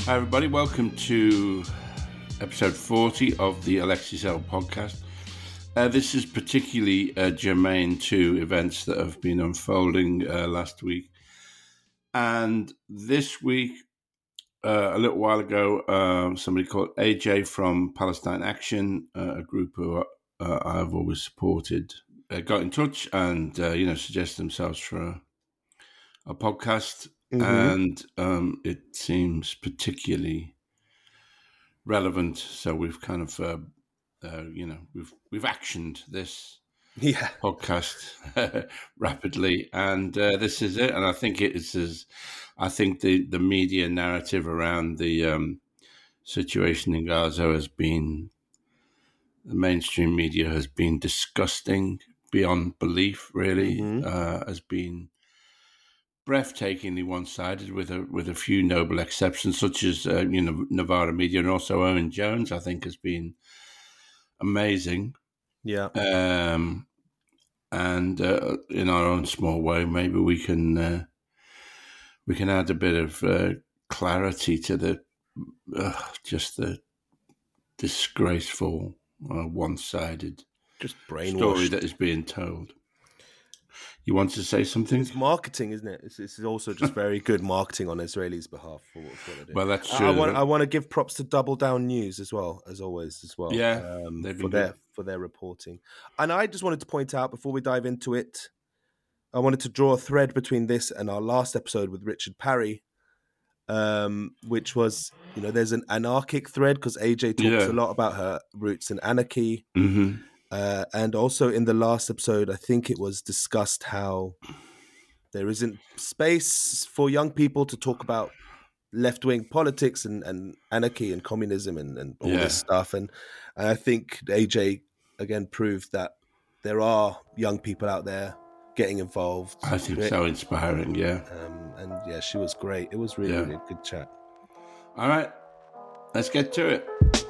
Hi everybody, welcome to episode 40 of the Alexis L podcast. This is particularly germane to events that have been unfolding last week. And this week, a little while ago, somebody called AJ from Palestine Action, a group who I've always supported, got in touch and suggested themselves for a podcast. And it seems particularly relevant, so we've kind of we've actioned this podcast rapidly, and this is it. And I think I think the media narrative around the situation in Gaza the mainstream media has been disgusting beyond belief. Really, has been breathtakingly one-sided, with a few noble exceptions, such as Novara Media, and also Owen Jones. I think has been amazing. Yeah. And in our own small way, maybe we can add a bit of clarity to the disgraceful, one-sided just brainwashed story that is being told. You want to say something? It's marketing, isn't it? It's also just very good marketing on Israelis' behalf for what they do. Well, that's true. I want to give props to Double Down News as well. Yeah, for their reporting. And I just wanted to point out before we dive into it, I wanted to draw a thread between this and our last episode with Richard Parry, which was, there's an anarchic thread because AJ talks a lot about her roots in anarchy. Mm-hmm. And also in the last episode, I think it was discussed how there isn't space for young people to talk about left-wing politics and anarchy and communism and all this stuff. And I think AJ, again, proved that there are young people out there getting involved. I think so inspiring, yeah. And she was great. It was really a good chat. All right, let's get to it.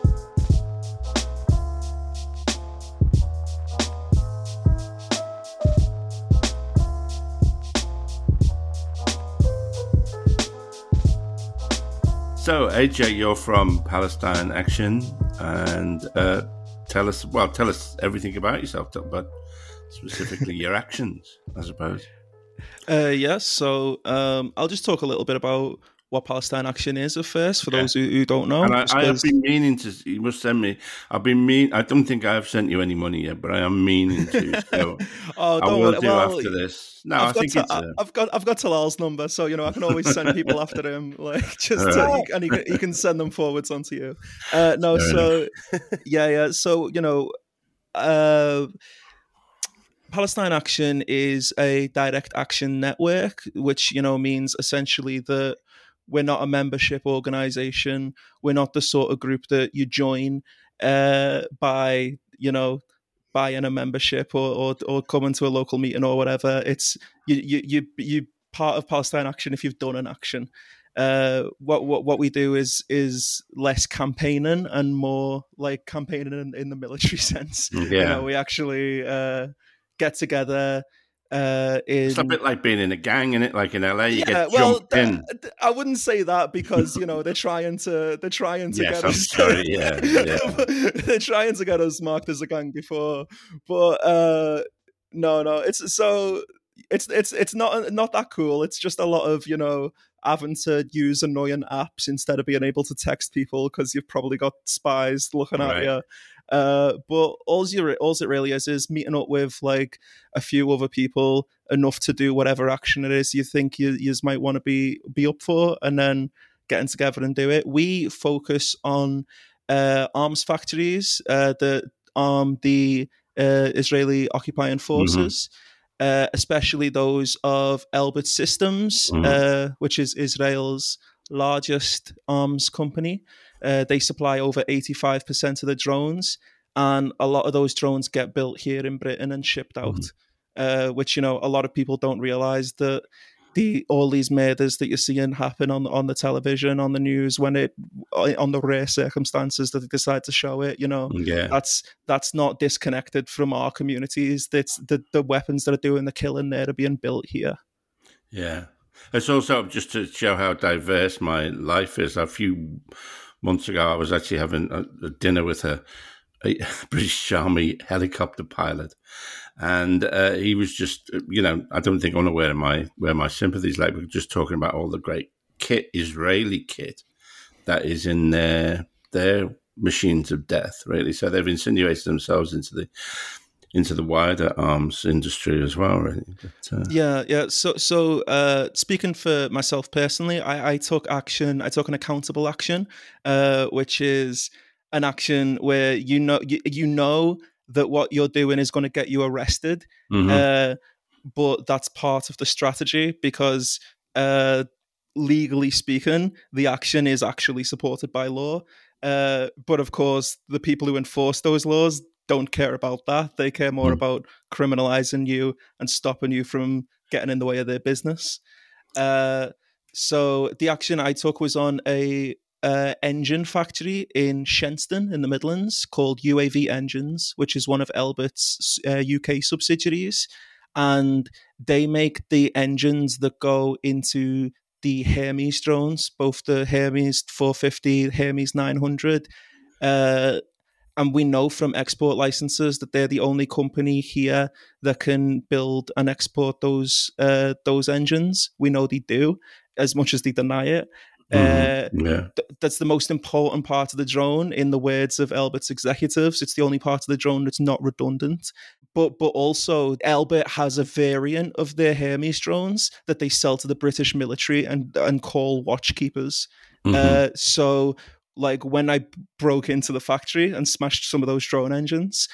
So, AJ, you're from Palestine Action, and tell us everything about yourself, but specifically your actions, I suppose. So I'll just talk a little bit about what Palestine Action is at first, for those who don't know. And I have been meaning to. You must send me. I don't think I've sent you any money yet, but I am meaning to. So I will do after this. No, I've got Talal's number, so I can always send people after him, and he can send them forwards onto you. So Palestine Action is a direct action network, which means essentially that we're not a membership organization. We're not the sort of group that you join by buying a membership or coming to a local meeting or whatever. It's you part of Palestine Action if you've done an action. What we do is less campaigning and more like campaigning in the military sense. Yeah. We actually get together. It's a bit like being in a gang, isn't it? Like in LA, you get jumped in. I wouldn't say that because they're trying to get us. Sorry, they're trying to get us marked as a gang before, but no. It's not that cool. It's just a lot of having to use annoying apps instead of being able to text people because you've probably got spies looking at you. But all it really is meeting up with like a few other people enough to do whatever action it is you think you might want to be up for, and then getting together and do it. We focus on arms factories that arm the Israeli occupying forces. Especially those of Elbit Systems, which is Israel's largest arms company. They supply over 85% of the drones, and a lot of those drones get built here in Britain and shipped out, which, a lot of people don't realize that all these murders that you're seeing happen on the television, on the news, on the rare circumstances that they decide to show it, that's not disconnected from our communities. That's the weapons that are doing the killing there are being built here. Yeah. It's also just to show how diverse my life is. A few months ago, I was actually having a dinner with a British Army helicopter pilot, and he was just, I don't think I want to where my sympathies lie. We're just talking about all the great kit, Israeli kit, that is in their machines of death, really. So they've insinuated themselves into the wider arms industry as well, really. But, Yeah. So speaking for myself personally, I took action. I took an accountable action, which is an action where you know that what you're doing is going to get you arrested, but that's part of the strategy because legally speaking, the action is actually supported by law. But of course, the people who enforce those laws don't care about that. They care more about criminalizing you and stopping you from getting in the way of their business. So the action I took was on a engine factory in Shenston in the Midlands called UAV Engines, which is one of Elbit's UK subsidiaries. And they make the engines that go into the Hermes drones, both the Hermes 450, Hermes 900. And we know from export licenses that they're the only company here that can build and export those engines. We know they do, as much as they deny it. That's the most important part of the drone, in the words of Elbit's executives. It's the only part of the drone that's not redundant. But also, Elbit has a variant of their Hermes drones that they sell to the British military and call Watchkeepers. So, like, when I broke into the factory and smashed some of those drone engines,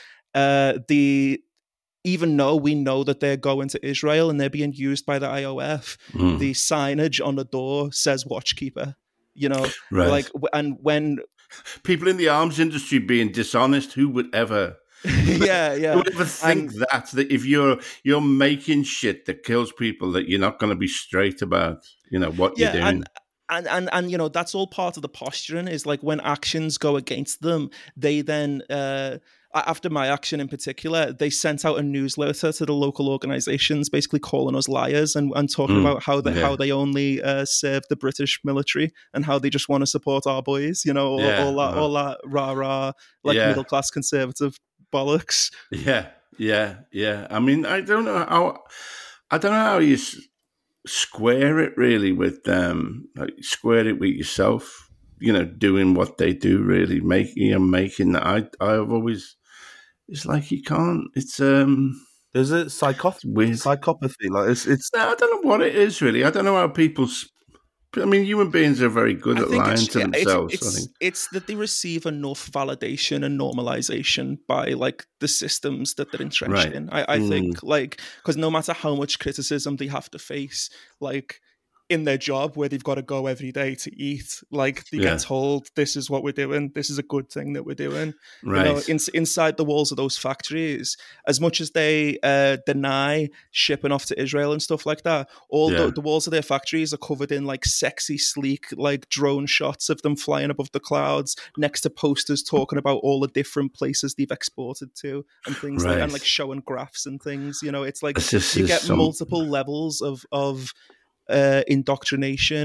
even though we know that they're going to Israel and they're being used by the IOF, the signage on the door says Watchkeeper, right. Like, and when people in the arms industry being dishonest, who would ever yeah who would ever think that if you're making shit that kills people, that you're not going to be straight about what you're doing. And that's all part of the posturing, is like when actions go against them, they then after my action in particular, they sent out a newsletter to the local organizations basically calling us liars and talking about how they only serve the British military and how they just want to support our boys, all that rah middle class conservative bollocks. Yeah. I mean, I don't know how you square it really with square it with yourself, doing what they do, really making that. I've always, it's like you can't. It's there's a psychopathy. Like it's. I don't know what it is really. I don't know how people. I mean, human beings are very good at lying to themselves. I think it's that they receive enough validation and normalization by like the systems that they're entrenched in. I think, like, because no matter how much criticism they have to face, like in their job where they've got to go every day to eat, like they get told, this is what we're doing, this is a good thing that we're doing. Right. Inside the walls of those factories, as much as they deny shipping off to Israel and stuff like that, the walls of their factories are covered in like sexy, sleek, like drone shots of them flying above the clouds next to posters talking about all the different places they've exported to and things like, and like showing graphs and things. It's like you get multiple levels of indoctrination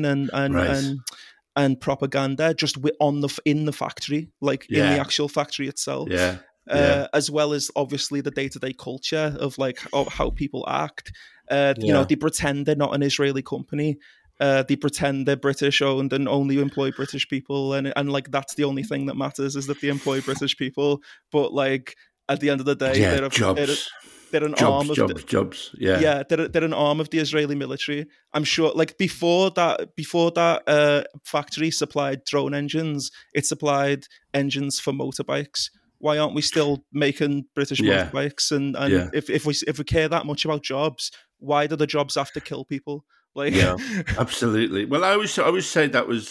and propaganda just in the factory, like in the actual factory itself. As well as obviously the day-to-day culture of like how people act. They pretend they're not an Israeli company. They pretend they're British owned and only employ British people, and like that's the only thing that matters, is that they employ British people. But like at the end of the day, they're an arm of jobs. They're an arm of the Israeli military. I'm sure. Like before that factory supplied drone engines, it supplied engines for motorbikes. Why aren't we still making British motorbikes? And if we care that much about jobs, why do the jobs have to kill people? Like, absolutely. Well, I always say that was.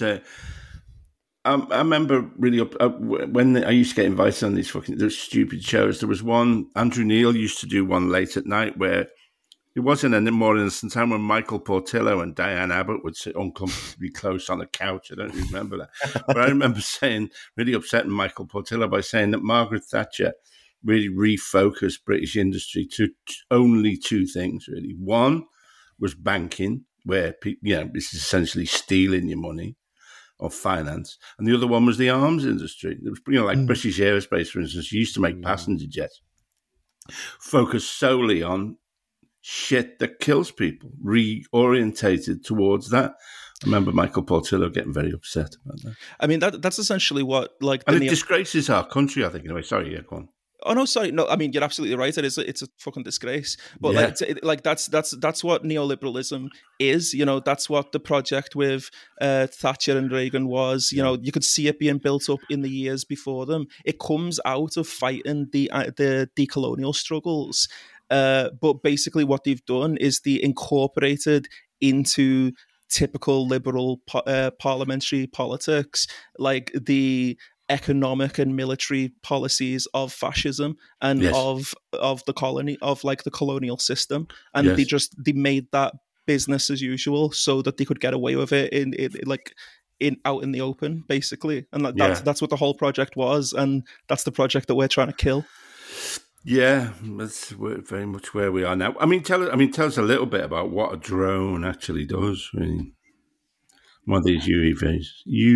I remember really when I used to get invited on those stupid shows. There was one, Andrew Neil used to do one late at night where it wasn't a more innocent time when Michael Portillo and Diane Abbott would sit uncomfortably close on a couch. I don't remember that. But I remember really upsetting Michael Portillo by saying that Margaret Thatcher really refocused British industry to only two things, really. One was banking, where this is essentially stealing your money or finance, and the other one was the arms industry. It was, like British Aerospace, for instance, used to make passenger jets, focused solely on shit that kills people, reorientated towards that. I remember Michael Portillo getting very upset about that. I mean, that's essentially what, like, and it disgraces our country, I think. Anyway, sorry, go on. Oh no, sorry, no. I mean, you're absolutely right. It's a fucking disgrace. But that's what neoliberalism is. That's what the project with Thatcher and Reagan was. You could see it being built up in the years before them. It comes out of fighting the decolonial struggles. But basically, what they've done is they incorporated into typical liberal parliamentary politics, like the economic and military policies of fascism and of the colony, of like the colonial system, and they made that business as usual so that they could get away with it out in the open, basically. And that's what the whole project was, and that's the project that we're trying to kill. Yeah, that's very much where we are now. I mean, tell us a little bit about what a drone actually does. Really, one of these UAVs.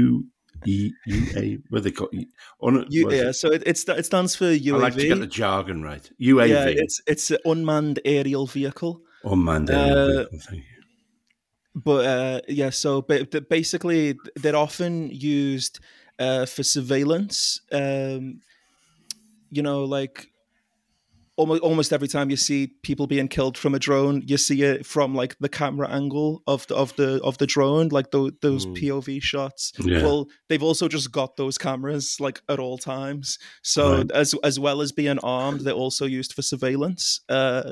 What they call so it stands for UAV. I like to get the jargon right. UAV. Yeah, it's an unmanned aerial vehicle. Unmanned aerial vehicle. Thank you. But so basically, they're often used for surveillance. Like almost every time you see people being killed from a drone, you see it from like the camera angle of the drone, like those POV shots. Yeah. Well, they've also just got those cameras like at all times. So as well as being armed, they're also used for surveillance.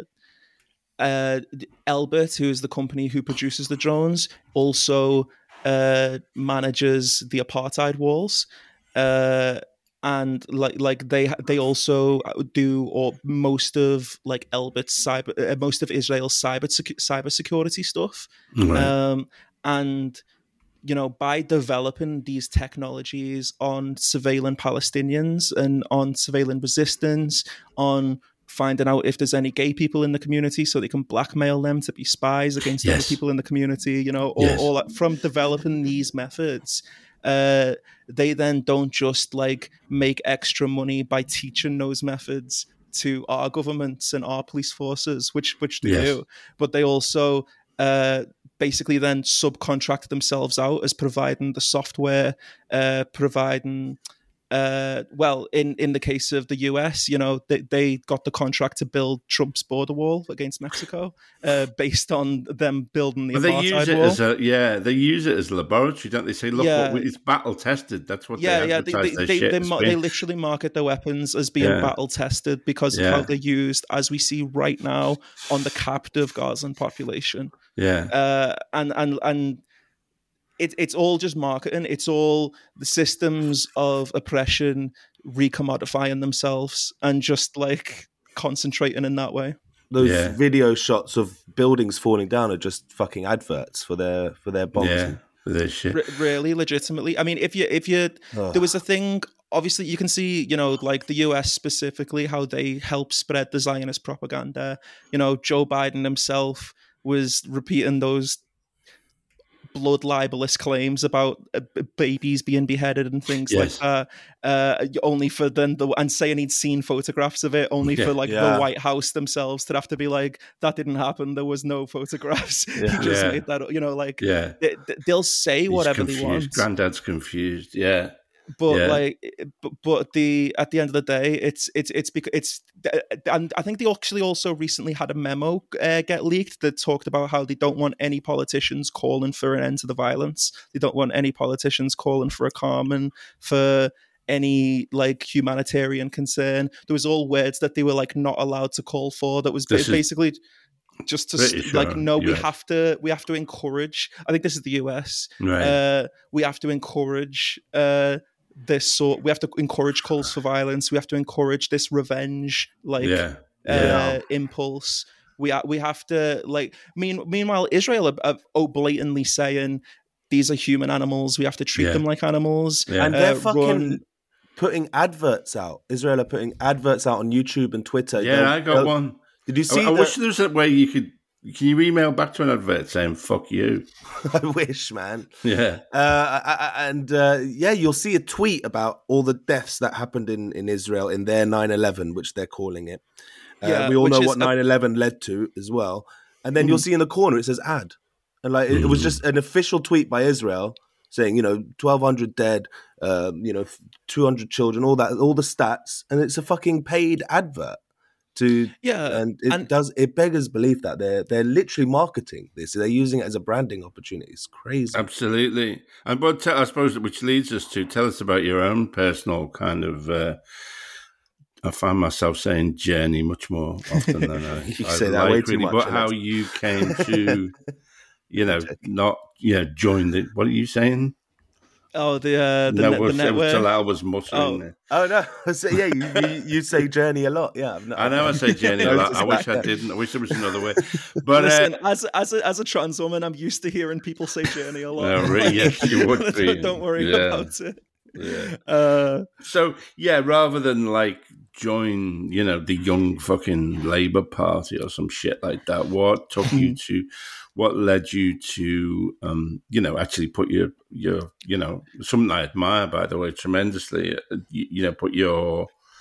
Elbit, who is the company who produces the drones, also manages the apartheid walls. And like they also do most of like Elbit's most of Israel's cyber security stuff, right. And by developing these technologies on surveilling Palestinians and on surveilling resistance, on finding out if there's any gay people in the community so they can blackmail them to be spies against other people in the community, all that, from developing these methods. They then don't just like make extra money by teaching those methods to our governments and our police forces, which they do, but they also basically then subcontract themselves out as providing the software, providing in the case of the US, they got the contract to build Trump's border wall against Mexico, based on them building the apartheid wall. They use it as a laboratory, don't they? Say, look, it's battle tested. That's what they advertise their shit as being. They literally market their weapons as being battle tested because of how they're used, as we see right now, on the captive Gazan population. And it's all just marketing. It's all the systems of oppression recommodifying themselves and just like concentrating in that way. Those video shots of buildings falling down are just fucking adverts for their bombs. Yeah, for their shit. Really, legitimately. I mean, if you there was a thing. Obviously, you can see, like the US specifically, how they help spread the Zionist propaganda. Joe Biden himself was repeating those blood libelous claims about babies being beheaded and things like that, only for then and saying he'd seen photographs of it, only for like the White House themselves to have to be like, that didn't happen, there was no photographs. He just made that, they'll say whatever they want. Granddad's confused. But at the end of the day, it's and I think they actually also recently had a memo get leaked that talked about how they don't want any politicians calling for an end to the violence. They don't want any politicians calling for a calm and for any like humanitarian concern. There was all words that they were like not allowed to call for. That was basically just to we have to encourage. I think this is the US. Right. We have to encourage. We have to encourage calls for violence. We have to encourage this revenge, impulse. We have to like. Meanwhile, Israel are blatantly saying these are human animals. We have to treat them like animals. And they're fucking putting adverts out. Israel are putting adverts out on YouTube and Twitter. Yeah, I got one. Did you see? I wish there was a way you could Can you email back to an advert saying "fuck you"? I wish, man. Yeah. You'll see a tweet about all the deaths that happened in Israel in their 9/11, which they're calling it. We all know what 9/11 led to as well. And then you'll see in the corner it says ad, and like it was just an official tweet by Israel saying 1,200 dead, 200 children, all the stats, and it's a fucking paid advert. And it beggars belief that they're literally marketing this. They're using it as a branding opportunity. It's crazy. Absolutely. And but I suppose which leads us to tell us about your own personal kind of. I find myself saying journey much more often than I say that way too much. But how you came to, not join the. What are you saying? Oh, the network. Talal was muttering. Oh no! So, yeah, you say journey a lot. Yeah, I know I say journey a lot. I wish I didn't. I wish there was another way. But listen, as a trans woman, I'm used to hearing people say journey a lot. No, really, yes, you would be. Don't worry about it. Yeah. So rather than like join, the young fucking Labour Party or some shit like that, what took you to? What led you to, actually put your, something I admire, by the way, tremendously, put your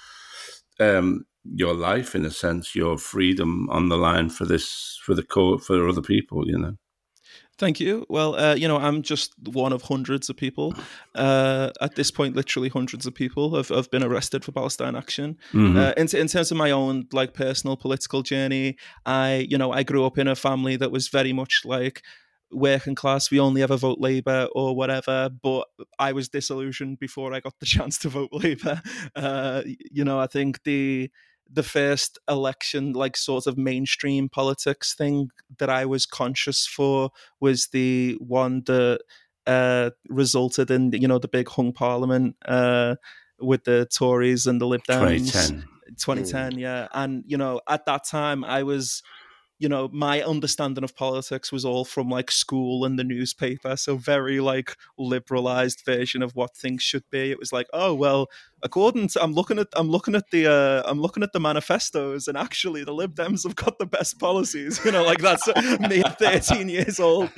life, in a sense, your freedom on the line for other people, Thank you. Well, I'm just one of hundreds of people. At this point, literally hundreds of people have been arrested for Palestine Action. Mm-hmm. In terms of my own like personal political journey, I grew up in a family that was very much like working class. We only ever vote Labour or whatever. But I was disillusioned before I got the chance to vote Labour. I think the first election, like sort of mainstream politics thing that I was conscious for was the one that resulted in, the big hung parliament with the Tories and the Lib Dems. 2010, yeah. And, at that time I was... my understanding of politics was all from like school and the newspaper. So very like liberalized version of what things should be. It was like, oh, well, according to, I'm looking at the manifestos, and actually the Lib Dems have got the best policies. That's me at 13 years old.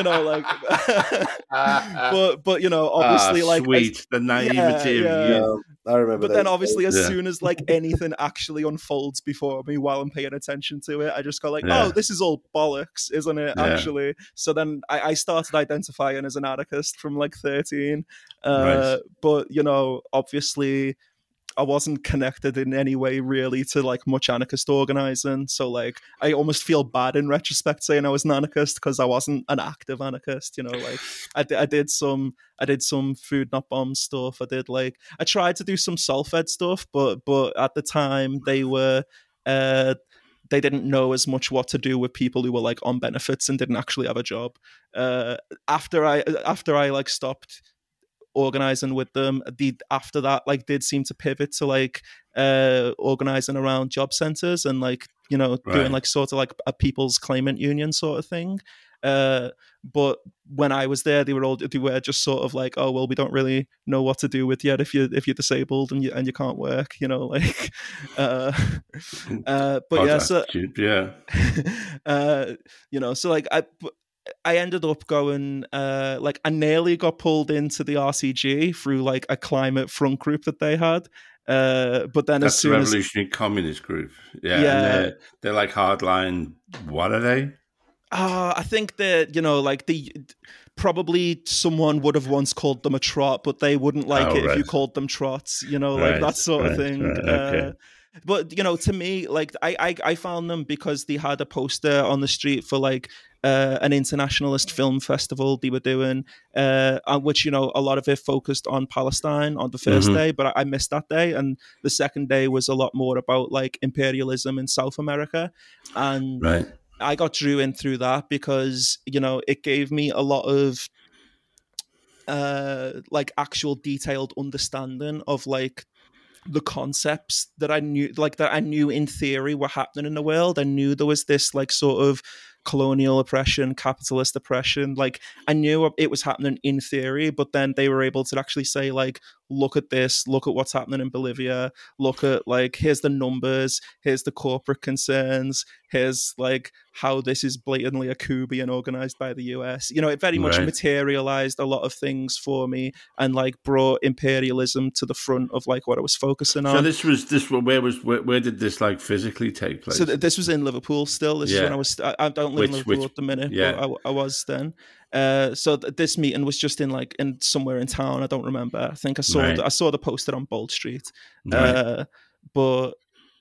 But obviously, like sweet, the naivety of you. I remember. But then obviously, as soon as like anything actually unfolds before me while I'm paying attention to it, I just go like, oh, this is all bollocks, isn't it? Yeah. Actually. So then I started identifying as an anarchist from like 13. Right. But obviously I wasn't connected in any way really to like much anarchist organizing. So like I almost feel bad in retrospect saying I was an anarchist because I wasn't an active anarchist. Like I did some food not bomb stuff. I tried to do some self-ed stuff, but at the time they didn't know as much what to do with people who were like on benefits and didn't actually have a job. After I like stopped organizing with them, after that like did seem to pivot to like organizing around job centers and like doing like sort of like a people's claimant union sort of thing. But when I was there, they were just sort of like, oh well, we don't really know what to do with you if you're disabled and you can't work, but so like I ended up going like I nearly got pulled into the RCG through like a climate front group that they had. But then that's as soon the Revolutionary Communist Group. Yeah. And they're like hardline. What are they? I think that, probably someone would have once called them a trot, but they wouldn't like it if you called them trots, like that sort of thing. Right, okay. But, to me, like I found them because they had a poster on the street for like an internationalist film festival they were doing, which, a lot of it focused on Palestine on the first day, but I missed that day. And the second day was a lot more about like imperialism in South America. And I got drew in through that because, it gave me a lot of like actual detailed understanding of like the concepts that I knew in theory were happening in the world. I knew there was this like sort of colonial oppression, capitalist oppression. Like I knew it was happening in theory, but then they were able to actually say like, look at this, look at what's happening in Bolivia, look at like, here's the numbers, here's the corporate concerns, here's like how this is blatantly a coup being organized by the US. You know, it very much materialized a lot of things for me and like brought imperialism to the front of like what I was focusing on. So where did this like physically take place? So this was in Liverpool still. This is when I don't live in Liverpool at the minute, but I was then. So this meeting was just in somewhere in town. I don't remember. I think I saw the poster on Bold Street. But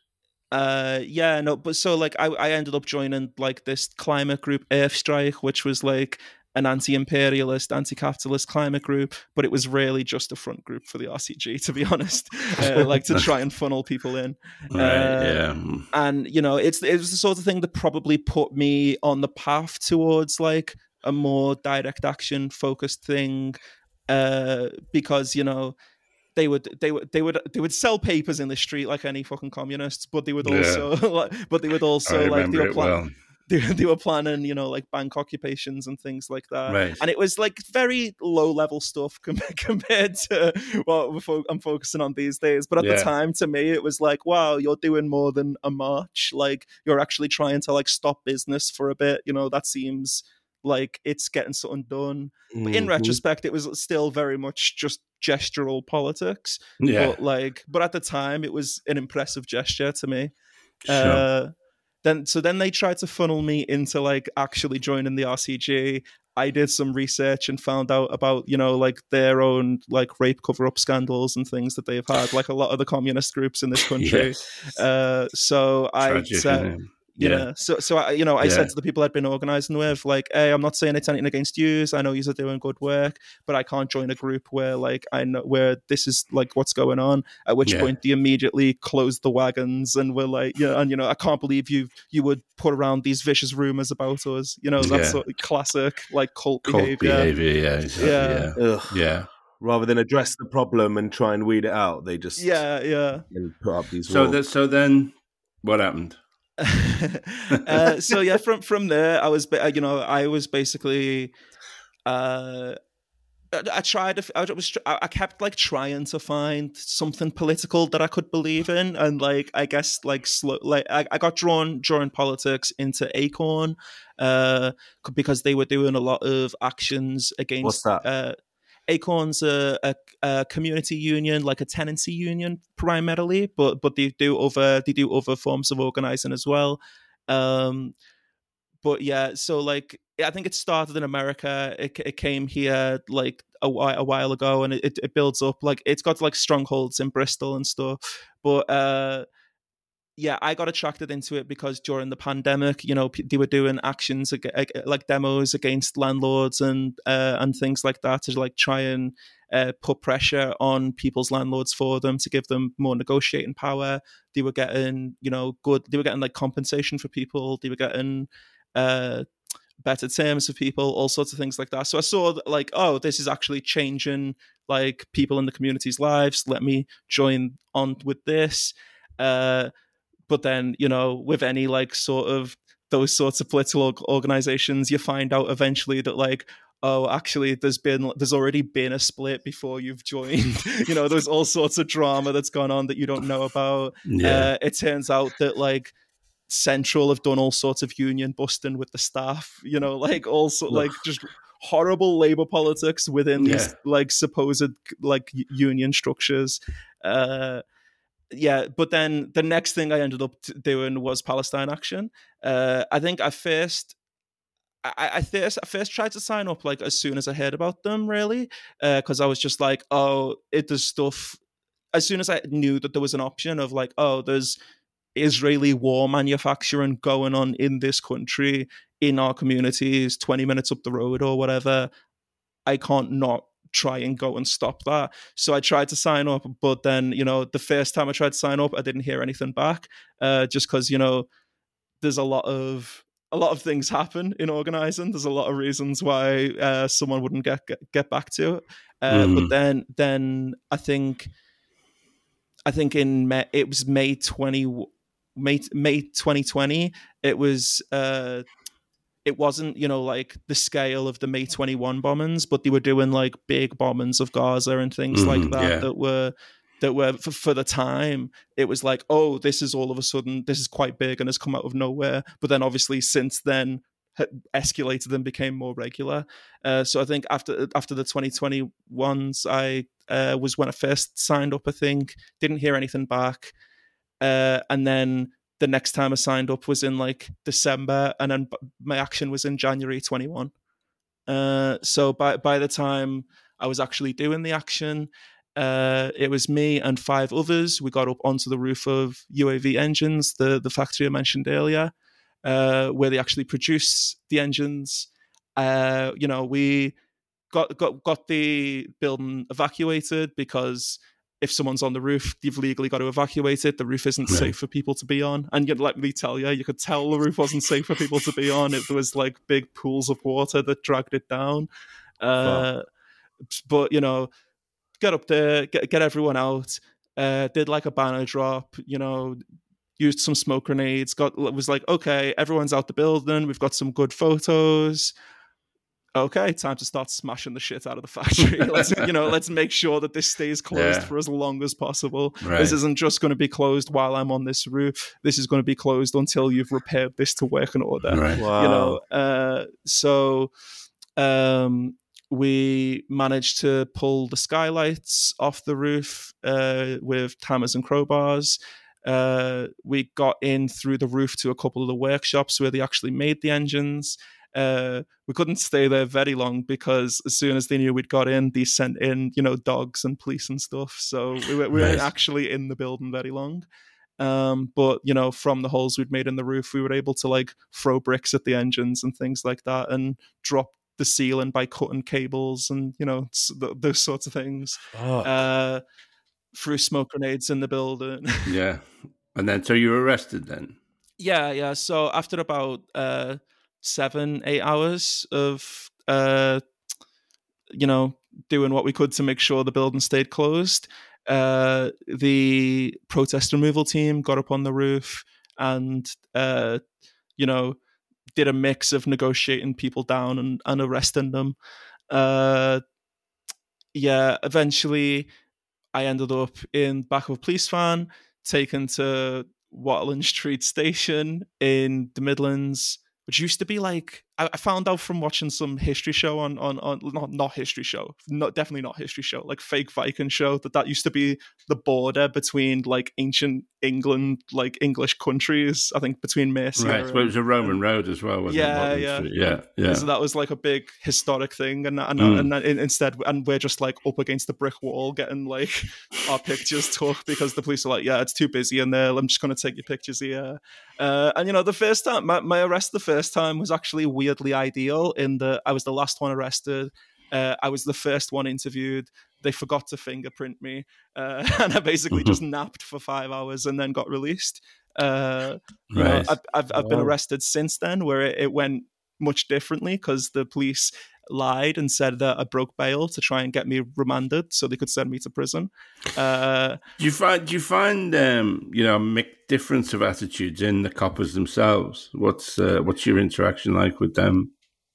so like I ended up joining like this climate group Earthstrike, which was like an anti-imperialist, anti-capitalist climate group, but it was really just a front group for the RCG, to be honest, like to try and funnel people in. And you know, it was the sort of thing that probably put me on the path towards like a more direct action focused thing, because you know, they would sell papers in the street like any fucking communists, but they would also they were planning, you know, like bank occupations and things like that. And it was like very low level stuff compared to what I'm focusing on these days. But at the time, to me, it was like, wow, you're doing more than a march. Like you're actually trying to like stop business for a bit. You know, that seems like it's getting something done. But in retrospect, it was still very much just gestural politics. But at the time, it was an impressive gesture to me. Sure. Then they tried to funnel me into like actually joining the RCG. I did some research and found out about, you know, like their own like rape cover-up scandals and things that they've had, like a lot of the communist groups in this country. So I said, So I, you know, I said to the people I'd been organizing with, like, hey, I'm not saying it's anything against yous. I know yous are doing good work, but I can't join a group where like I know where this is like what's going on. At which point they immediately closed the wagons and were like, and you know, I can't believe you would put around these vicious rumors about us. You know, that's sort of classic like cult behavior. Rather than address the problem and try and weed it out, they just and put up these walls. So then what happened? So from there I was basically I kept like trying to find something political that I could believe in, and like I guess like I got drawn during politics into Acorn because they were doing a lot of actions against what's that? Acorn's a community union, like a tenancy union primarily, but they do other forms of organizing as well. But yeah, so like I think it started in America. It came here like a while ago, and it builds up. Like it's got like strongholds in Bristol and stuff. But I got attracted into it because during the pandemic, you know, they were doing actions like demos against landlords and things like that to like try and put pressure on people's landlords for them to give them more negotiating power. They were getting, you know, they were getting like compensation for people. They were getting better terms for people, all sorts of things like that. So I saw that, like, oh, this is actually changing like people in the community's lives. Let me join on with this. But then, you know, with any like sort of those sorts of political organizations, you find out eventually that like, oh, actually, there's already been a split before you've joined. You know, there's all sorts of drama that's gone on that you don't know about. It turns out that like Central have done all sorts of union busting with the staff. You know, like also like just horrible labor politics within these like supposed like union structures. But then the next thing I ended up doing was Palestine Action. I think I first tried to sign up like as soon as I heard about them, really, because I was just like, oh, there's stuff. As soon as I knew that there was an option of like, oh, there's Israeli war manufacturing going on in this country, in our communities, 20 minutes up the road or whatever, I can't not try and go and stop that. So I tried to sign up, but then, you know, the first time I tried to sign up, I didn't hear anything back, just because, you know, there's a lot of things happen in organizing. There's a lot of reasons why someone wouldn't get back to it. But then I think in it was May 2020. It was it wasn't, like the scale of the May 21 bombings, but they were doing like big bombings of Gaza and things like that that were for the time, it was like, oh, this is all of a sudden, this is quite big and has come out of nowhere. But then obviously since then escalated and became more regular. So I think after the 2021s, I was when I first signed up, I think. Didn't hear anything back. And then the next time I signed up was in like December, and then my action was in January 21. So by the time I was actually doing the action, it was me and 5 others. We got up onto the roof of UAV Engines, the factory I mentioned earlier, where they actually produce the engines. We got the building evacuated because if someone's on the roof, you've legally got to evacuate it. The roof isn't safe for people to be on. And let me tell you, you could tell the roof wasn't safe for people to be on. There was like big pools of water that dragged it down. But, get up there, get everyone out, did like a banner drop, used some smoke grenades, was like, okay, everyone's out the building. We've got some good photos. Okay, time to start smashing the shit out of the factory. Let's make sure that this stays closed for as long as possible. Right. This isn't just going to be closed while I'm on this roof. This is going to be closed until you've repaired this to work in order. Right. Wow. So we managed to pull the skylights off the roof with hammers and crowbars. We got in through the roof to a couple of the workshops where they actually made the engines. We couldn't stay there very long because as soon as they knew we'd got in, they sent in, dogs and police and stuff. So we weren't actually in the building very long. But, from the holes we'd made in the roof, we were able to like throw bricks at the engines and things like that and drop the ceiling by cutting cables and, those sorts of things. Threw smoke grenades in the building. Yeah. And then, so you were arrested then? Yeah. So after about 7-8 hours of doing what we could to make sure the building stayed closed, the protest removal team got up on the roof and did a mix of negotiating people down and arresting them. Eventually I ended up in back of a police van, taken to Watling Street Station in the Midlands, which used to be like, I found out from watching some history show on not history show, definitely not history show, like fake Viking show, that used to be the border between like ancient England, like English countries, I think between Mercia. Right, so it was a Roman road as well, wasn't it? Yeah. So that was like a big historic thing, and instead, we're just like up against the brick wall getting like our pictures took because the police are like, yeah, it's too busy in there. I'm just going to take your pictures here. And the first time, my arrest the first time was actually weirdly ideal in that I was the last one arrested. I was the first one interviewed. They forgot to fingerprint me, and I basically just napped for 5 hours and then got released. I've been arrested since then, where it went much differently because the police lied and said that I broke bail to try and get me remanded so they could send me to prison. Do you find a mixed difference of attitudes in the coppers themselves? What's your interaction like with them?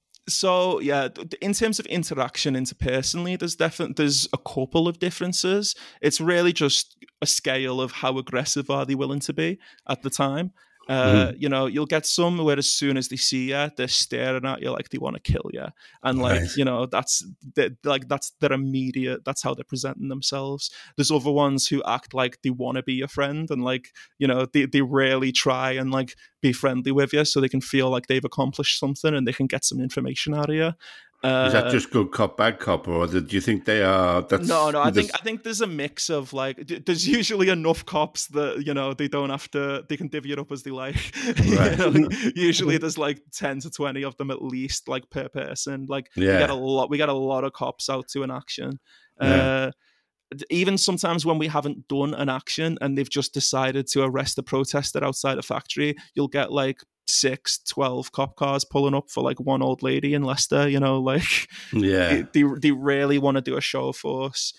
So yeah, in terms of interaction interpersonally, there's a couple of differences. It's really just a scale of how aggressive are they willing to be at the time. You'll get some where as soon as they see you, they're staring at you like they want to kill you, and that's their immediate. That's how they're presenting themselves. There's other ones who act like they want to be your friend, and they really try and like be friendly with you, so they can feel like they've accomplished something and they can get some information out of you. Is that just good cop, bad cop, or do you think they are? No. I think there's a mix of like. There's usually enough cops that they don't have to. They can divvy it up as they like. Right. Usually there's like 10 to 20 of them at least, like per person. Like we get a lot of cops out to an action. Yeah. Even sometimes when we haven't done an action and they've just decided to arrest a protester outside a factory, you'll get like 6-12 cop cars pulling up for like one old lady in Leicester, they really want to do a show of force.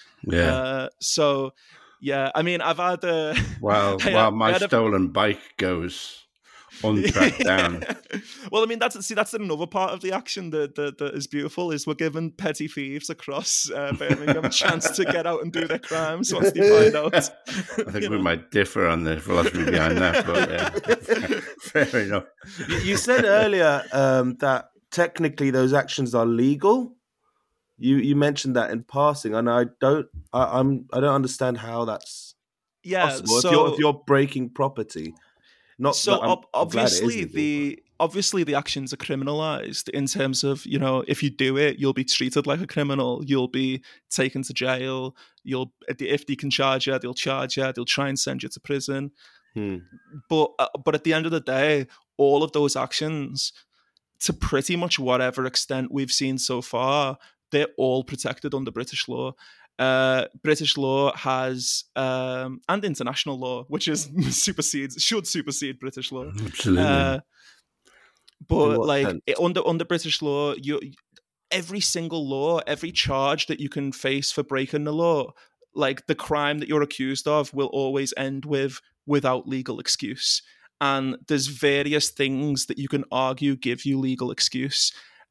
I mean, I've had my stolen bike goes untracked down. Well, I mean, that's another part of the action that is beautiful. Is we're giving petty thieves across Birmingham a chance to get out and do their crimes once they find out. I think we might differ on the philosophy behind that, but yeah, fair enough. You said earlier that technically those actions are legal. You mentioned that in passing, and I don't understand how that's possible. So if you're breaking property, obviously the actions are criminalized in terms of, you know, if you do it, you'll be treated like a criminal. You'll be taken to jail. If they can charge you, they'll charge you. They'll try and send you to prison. But at the end of the day, all of those actions, to pretty much whatever extent we've seen so far, they're all protected under British law. British law has and international law, which should supersede British law. Absolutely. But like under British law, every single law, every charge that you can face for breaking the law, like the crime that you're accused of, will always end without legal excuse. And there's various things that you can argue give you legal excuse.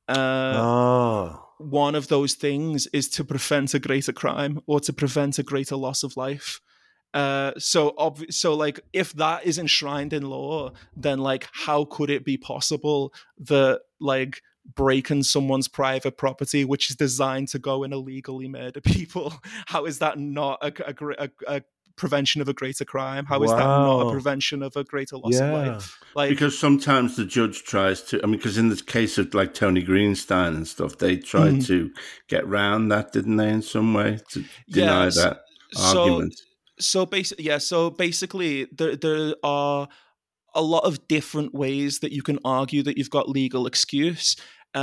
One of those things is to prevent a greater crime or to prevent a greater loss of life. So like, if that is enshrined in law, then like, how could it be possible that like breaking someone's private property, which is designed to go and illegally murder people, how is that not a prevention of a greater crime? How is that not a prevention of a greater loss of life? Like, because sometimes the judge tries to, I mean, because in the case of like Tony Greenstein and stuff, they tried to get round that, didn't they, in some way, to deny that argument? So basically, there are a lot of different ways that you can argue that you've got legal excuse.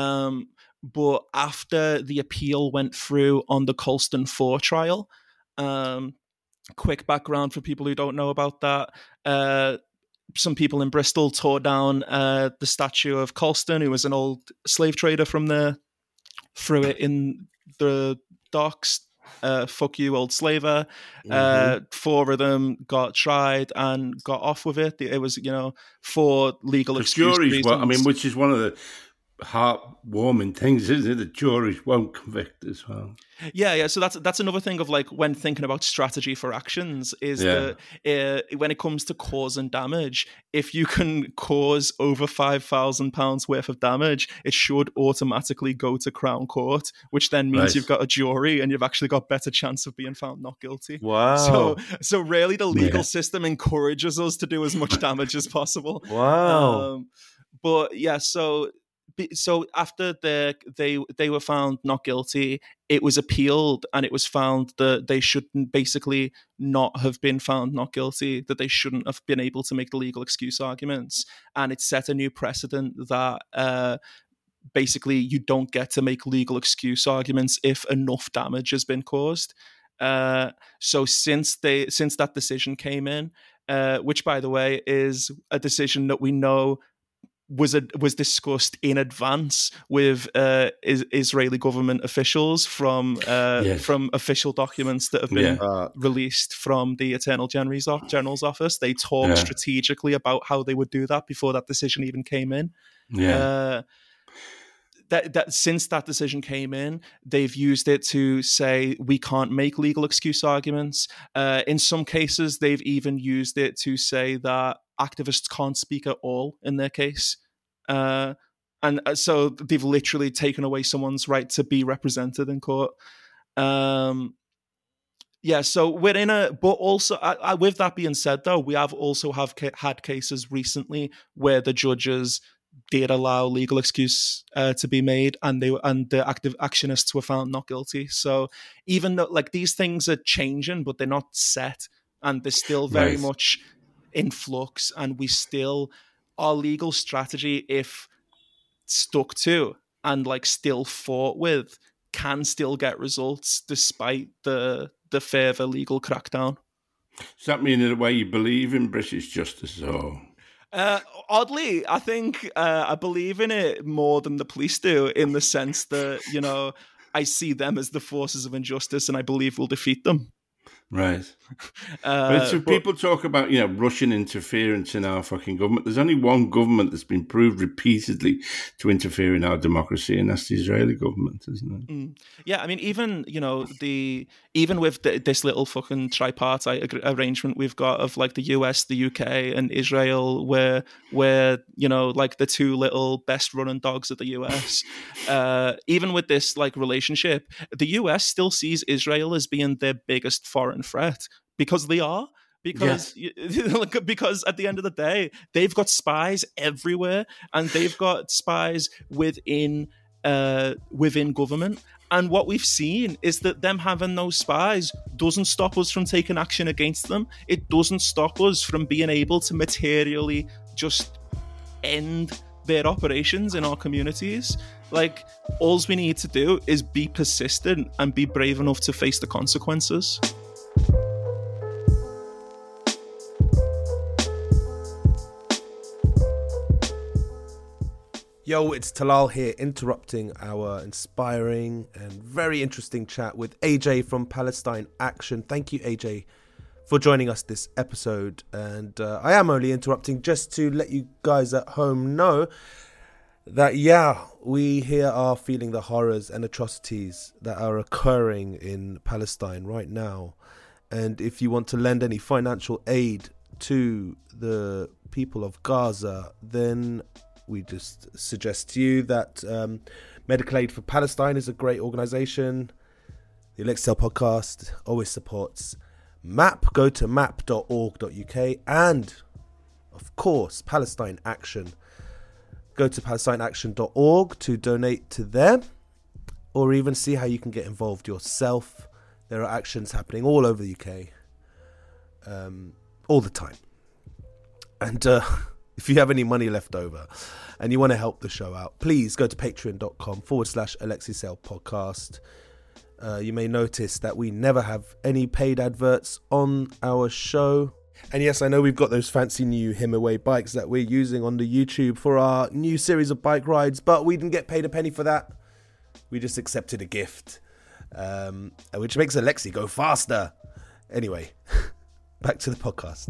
But after the appeal went through on the Colston 4 trial, quick background for people who don't know about that. Some people in Bristol tore down the statue of Colston, who was an old slave trader from there, threw it in the docks. Fuck you, old slaver. 4 of them got tried and got off with it. It was, you know, for legal excuse reasons. I mean, which is one of the heartwarming things, isn't it? The juries won't convict as well. Yeah. So that's another thing of like, when thinking about strategy for actions, is that when it comes to cause and damage, if you can cause over £5,000 worth of damage, it should automatically go to Crown Court, which then means you've got a jury and you've actually got better chance of being found not guilty. Wow. So really, the legal system encourages us to do as much damage as possible. Wow. But yeah, so after they were found not guilty, it was appealed, and it was found that they shouldn't basically not have been found not guilty, that they shouldn't have been able to make the legal excuse arguments. And it set a new precedent that basically you don't get to make legal excuse arguments if enough damage has been caused. So since that decision came in, which by the way is a decision that we know was discussed in advance with Israeli government officials from official documents that have been released from the Attorney General's office. They talked strategically about how they would do that before that decision even came in. That since that decision came in, they've used it to say we can't make legal excuse arguments. In some cases, they've even used it to say that activists can't speak at all in their case. And so they've literally taken away someone's right to be represented in court. So we're in but also with that being said, though, we have also had cases recently where the judges did allow legal excuse to be made, and the active actionists were found not guilty. So even though like these things are changing, but they're not set, and they're still very much in flux, and we still, our legal strategy, if stuck to and like still fought with, can still get results despite the further legal crackdown. Does that mean in a way you believe in British justice, or? Oddly, I think I believe in it more than the police do, in the sense that, you know, I see them as the forces of injustice and I believe we'll defeat them. Right. But people talk about, Russian interference in our fucking government. There's only one government that's been proved repeatedly to interfere in our democracy, and that's the Israeli government, isn't it? Yeah, I mean, even with this little fucking tripartite arrangement we've got of like the US, the UK, and Israel, where like the two little best running dogs of the US. Even with this like relationship, the US still sees Israel as being their biggest foreign threat, because they are. Because at the end of the day, they've got spies everywhere, and they've got spies within government. And what we've seen is that them having those spies doesn't stop us from taking action against them. It doesn't stop us from being able to materially just end their operations in our communities. Like, all we need to do is be persistent and be brave enough to face the consequences. Yo, it's Talal here, interrupting our inspiring and very interesting chat with AJ from Palestine Action. Thank you, AJ, for joining us this episode. And I am only interrupting just to let you guys at home know that, we here are feeling the horrors and atrocities that are occurring in Palestine right now. And if you want to lend any financial aid to the people of Gaza, then we just suggest to you that Medical Aid for Palestine is a great organisation. The Alexi podcast always supports MAP. Go to map.org.uk and, of course, Palestine Action. Go to palestineaction.org to donate to them, or even see how you can get involved yourself. There are actions happening all over the UK all the time. And if you have any money left over and you want to help the show out, please go to patreon.com/Alexi Sale podcast. You may notice that we never have any paid adverts on our show. And yes, I know we've got those fancy new Himaway bikes that we're using on the YouTube for our new series of bike rides, but we didn't get paid a penny for that. We just accepted a gift, which makes Alexi go faster. Anyway, back to the podcast.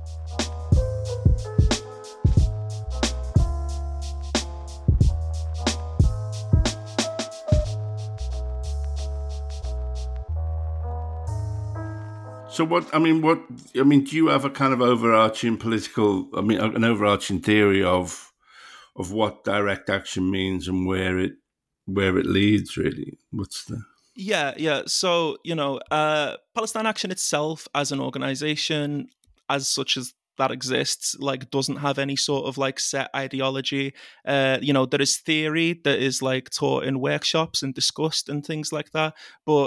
So do you have a kind of overarching an overarching theory of what direct action means and where it leads, really? What's the... Yeah. So, Palestine Action itself as an organization, as such as that exists, like, doesn't have any sort of like set ideology. There is theory that is like taught in workshops and discussed and things like that. But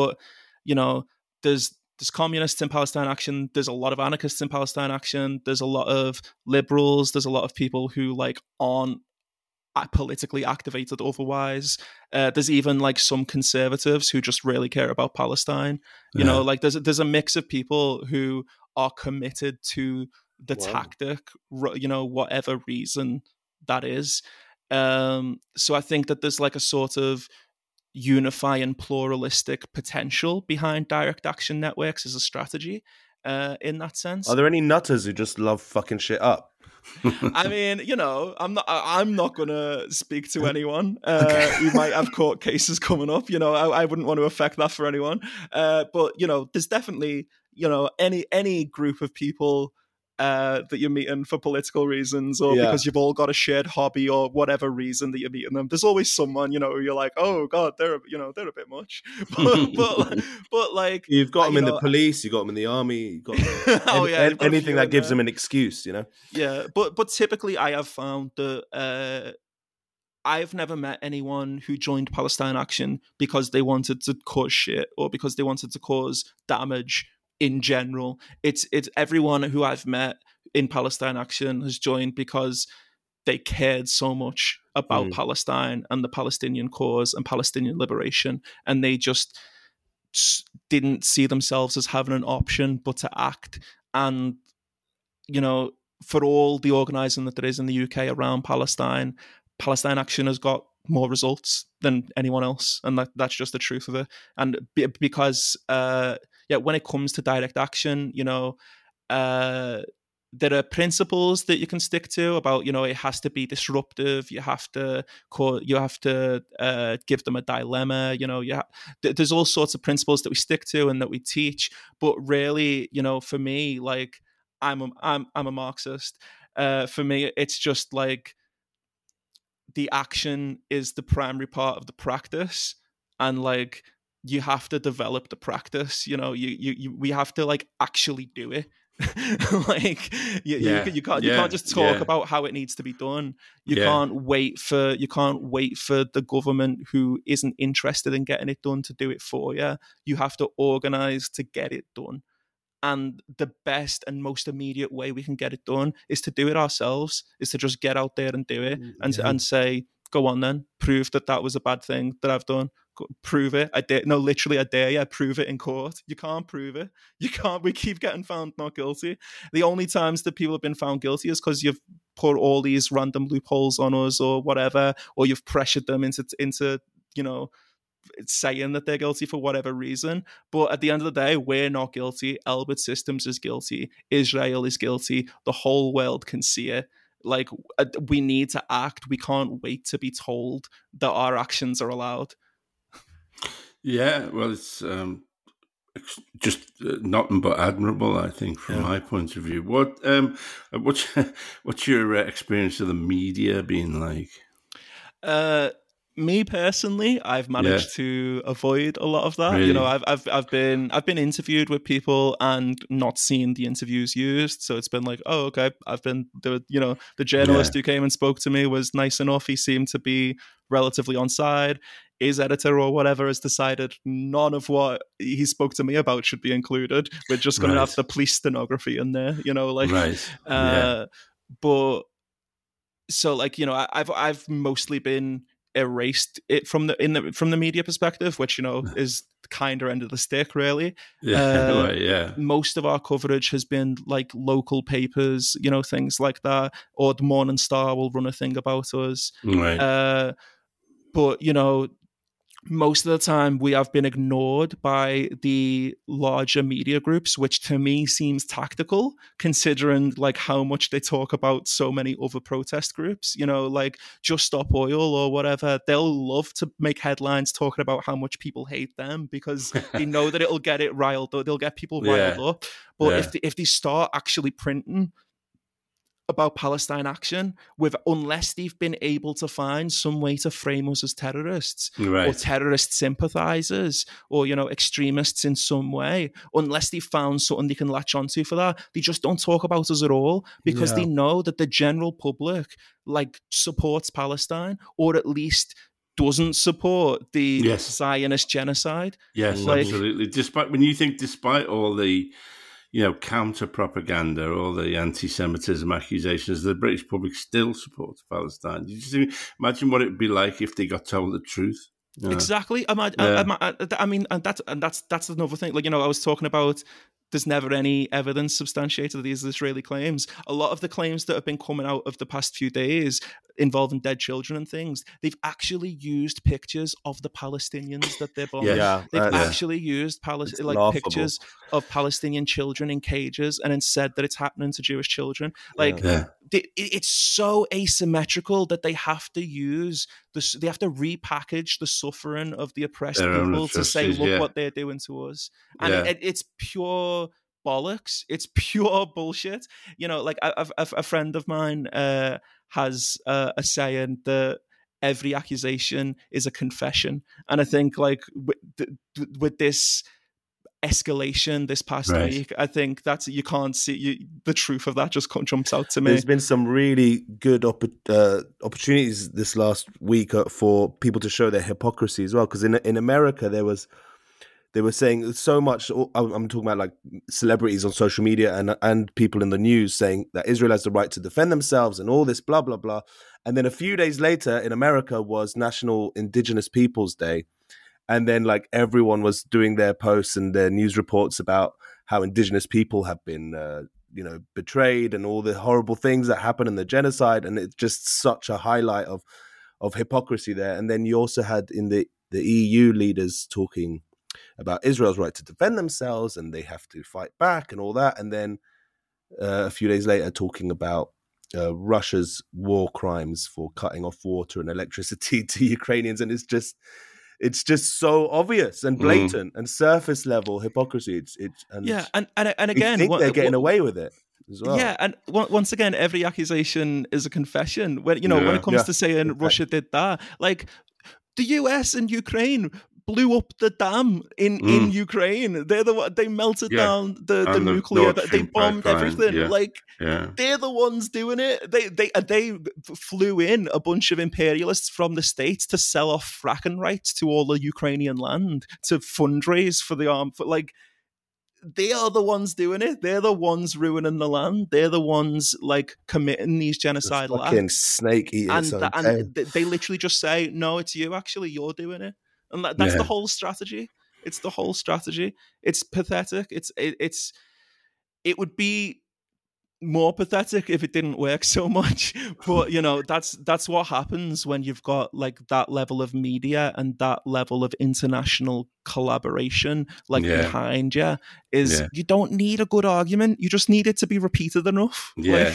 there's communists in Palestine Action. There's a lot of anarchists in Palestine Action. There's a lot of liberals. There's a lot of people who like aren't politically activated otherwise. There's even like some conservatives who just really care about Palestine. There's a mix of people who are committed to the tactic, whatever reason that is. So I think that there's like a sort of unifying pluralistic potential behind direct action networks as a strategy in that sense. Are there any nutters who just love fucking shit up? I mean, I'm not gonna speak to anyone. You might have court cases coming up. I wouldn't want to affect that for anyone. But there's definitely any group of people that you're meeting for political reasons, or because you've all got a shared hobby, or whatever reason that you're meeting them. There's always someone who you're like, oh god, they're a bit much. but like, you've got them in the police, you got them in the army, you got anything that gives them an excuse. Yeah, but typically I have found that I've never met anyone who joined Palestine Action because they wanted to cause shit or because they wanted to cause damage. In general, it's everyone who I've met in Palestine Action has joined because they cared so much about Palestine and the Palestinian cause and Palestinian liberation, and they just didn't see themselves as having an option but to act. And for all the organising that there is in the UK around Palestine Action has got more results than anyone else, and that's just the truth of it. And because when it comes to direct action, there are principles that you can stick to about, it has to be disruptive. You have to give them a dilemma. There's all sorts of principles that we stick to and that we teach. But really, for me, like I'm a Marxist. For me, it's just like the action is the primary part of the practice, and like you have to develop the practice. We have to like actually do it. Like you can't just talk about how it needs to be done. You can't wait for the government who isn't interested in getting it done to do it for you. You have to organize to get it done. And the best and most immediate way we can get it done is to do it ourselves, is to just get out there and do it and say, go on then, prove that was a bad thing that I've done. Prove it. I dare you. Prove it in court. You can't prove it. You can't. We keep getting found not guilty. The only times that people have been found guilty is because you've put all these random loopholes on us or whatever, or you've pressured them into saying that they're guilty for whatever reason. But at the end of the day, we're not guilty. Elbit Systems is guilty. Israel is guilty. The whole world can see it. Like, we need to act. We can't wait to be told that our actions are allowed. Yeah, well, it's just nothing but admirable, I think, from my point of view. What's your experience of the media being like? Me personally, I've managed to avoid a lot of that. Really? I've been interviewed with people and not seen the interviews used. So it's been like, oh, okay. The journalist who came and spoke to me was nice enough. He seemed to be relatively on side. His editor or whatever has decided none of what he spoke to me about should be included. We're just going to have the police stenography in there, But so like, I've mostly been erased it from the media perspective, which is the kinder end of the stick, really. Most of our coverage has been like local papers, things like that, or the Morning Star will run a thing about us, but most of the time we have been ignored by the larger media groups, which to me seems tactical, considering like how much they talk about so many other protest groups, like Just Stop Oil or whatever. They'll love to make headlines talking about how much people hate them because they know that it'll get it riled up. They'll get people riled up. But if they start actually printing about Palestine action, unless they've been able to find some way to frame us as terrorists or terrorist sympathizers or extremists in some way, unless they found something they can latch onto for that, they just don't talk about us at all because they know that the general public like supports Palestine, or at least doesn't support the Zionist genocide. Yes, absolutely. Despite all the counter propaganda, all the anti-Semitism accusations, the British public still supports Palestine. You just imagine what it would be like if they got told the truth. Exactly. I mean, and that's another thing. Like, I was talking about, there's never any evidence substantiated of these Israeli claims. A lot of the claims that have been coming out of the past few days involving dead children and things, they've actually used pictures of the Palestinians that they're bombing. They've actually used pictures of Palestinian children in cages and then said that it's happening to Jewish children. It's so asymmetrical that they have to use they have to repackage the suffering of the oppressed people to say, look what they're doing to us. And it's pure bollocks. It's pure bullshit. Like a friend of mine has a saying that every accusation is a confession. And I think like with this escalation this past week, I think that's, you can't see the truth of that just jumps out to me. There's been some really good opportunities this last week for people to show their hypocrisy as well, because in America they were saying so much. I'm talking about like celebrities on social media and people in the news saying that Israel has the right to defend themselves and all this blah blah blah. And then a few days later in America was National Indigenous Peoples Day. And then like everyone was doing their posts and their news reports about how indigenous people have been, betrayed and all the horrible things that happen in the genocide. And it's just such a highlight of hypocrisy there. And then you also had in the EU leaders talking about Israel's right to defend themselves and they have to fight back and all that. And then a few days later talking about Russia's war crimes for cutting off water and electricity to Ukrainians. And it's just so obvious and blatant and surface level hypocrisy. And again, think they're getting away with it as well. Yeah, and once again, every accusation is a confession. When it comes to saying Russia did that, like the US and Ukraine blew up the dam in Ukraine. They melted down the nuclear. They bombed everything. They're the ones doing it. They flew in a bunch of imperialists from the States to sell off fracking rights to all the Ukrainian land to fundraise for the arm. They are the ones doing it. They're the ones ruining the land. They're the ones committing these genocidal acts. Snake eating and they literally just say, "No, it's you. Actually, you're doing it." And that's the whole strategy. It's the whole strategy. It's pathetic. It would be more pathetic if it didn't work so much. But that's what happens when you've got that level of media and that level of international collaboration behind you. You don't need a good argument. You just need it to be repeated enough.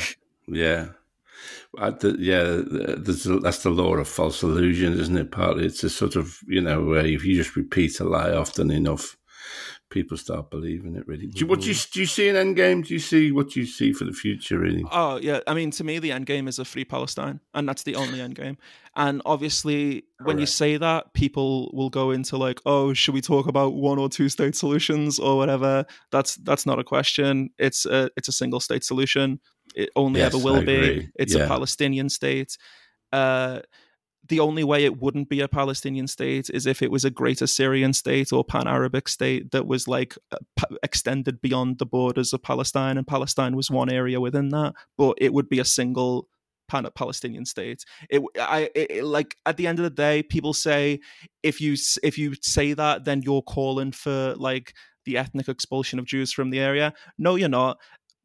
That's the law of false illusion, isn't it? Partly, it's a sort of where if you just repeat a lie often enough, people start believing it. Really, do you see an end game? Do you see what you see for the future? Really? Oh yeah, I mean, to me, the end game is a free Palestine, and that's the only end game. And obviously, when you say that, people will go into oh, should we talk about 1 or 2 state solutions or whatever? That's not a question. It's a single state solution. It only ever will be. It's a Palestinian state. The only way it wouldn't be a Palestinian state is if it was a Greater Syrian state or Pan-Arabic state that was extended beyond the borders of Palestine, and Palestine was one area within that. But it would be a single Palestinian state. At the end of the day, people say if you say that, then you're calling for the ethnic expulsion of Jews from the area. No, you're not.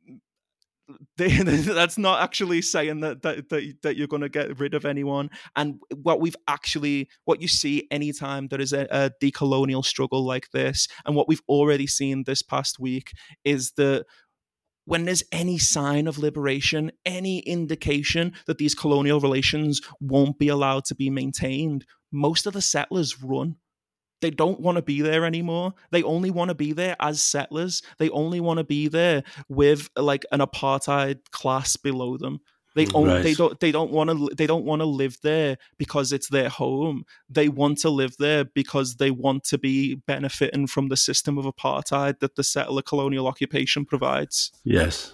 That's not actually saying that you're going to get rid of anyone. And what you see anytime there is a decolonial struggle like this, and what we've already seen this past week, is that when there's any sign of liberation, any indication that these colonial relations won't be allowed to be maintained, most of the settlers run. They don't want to be there anymore. They only want to be there as settlers. They only want to be there with an apartheid class below them. They don't want to live there because it's their home. They want to live there because they want to be benefiting from the system of apartheid that the settler colonial occupation provides. Yes.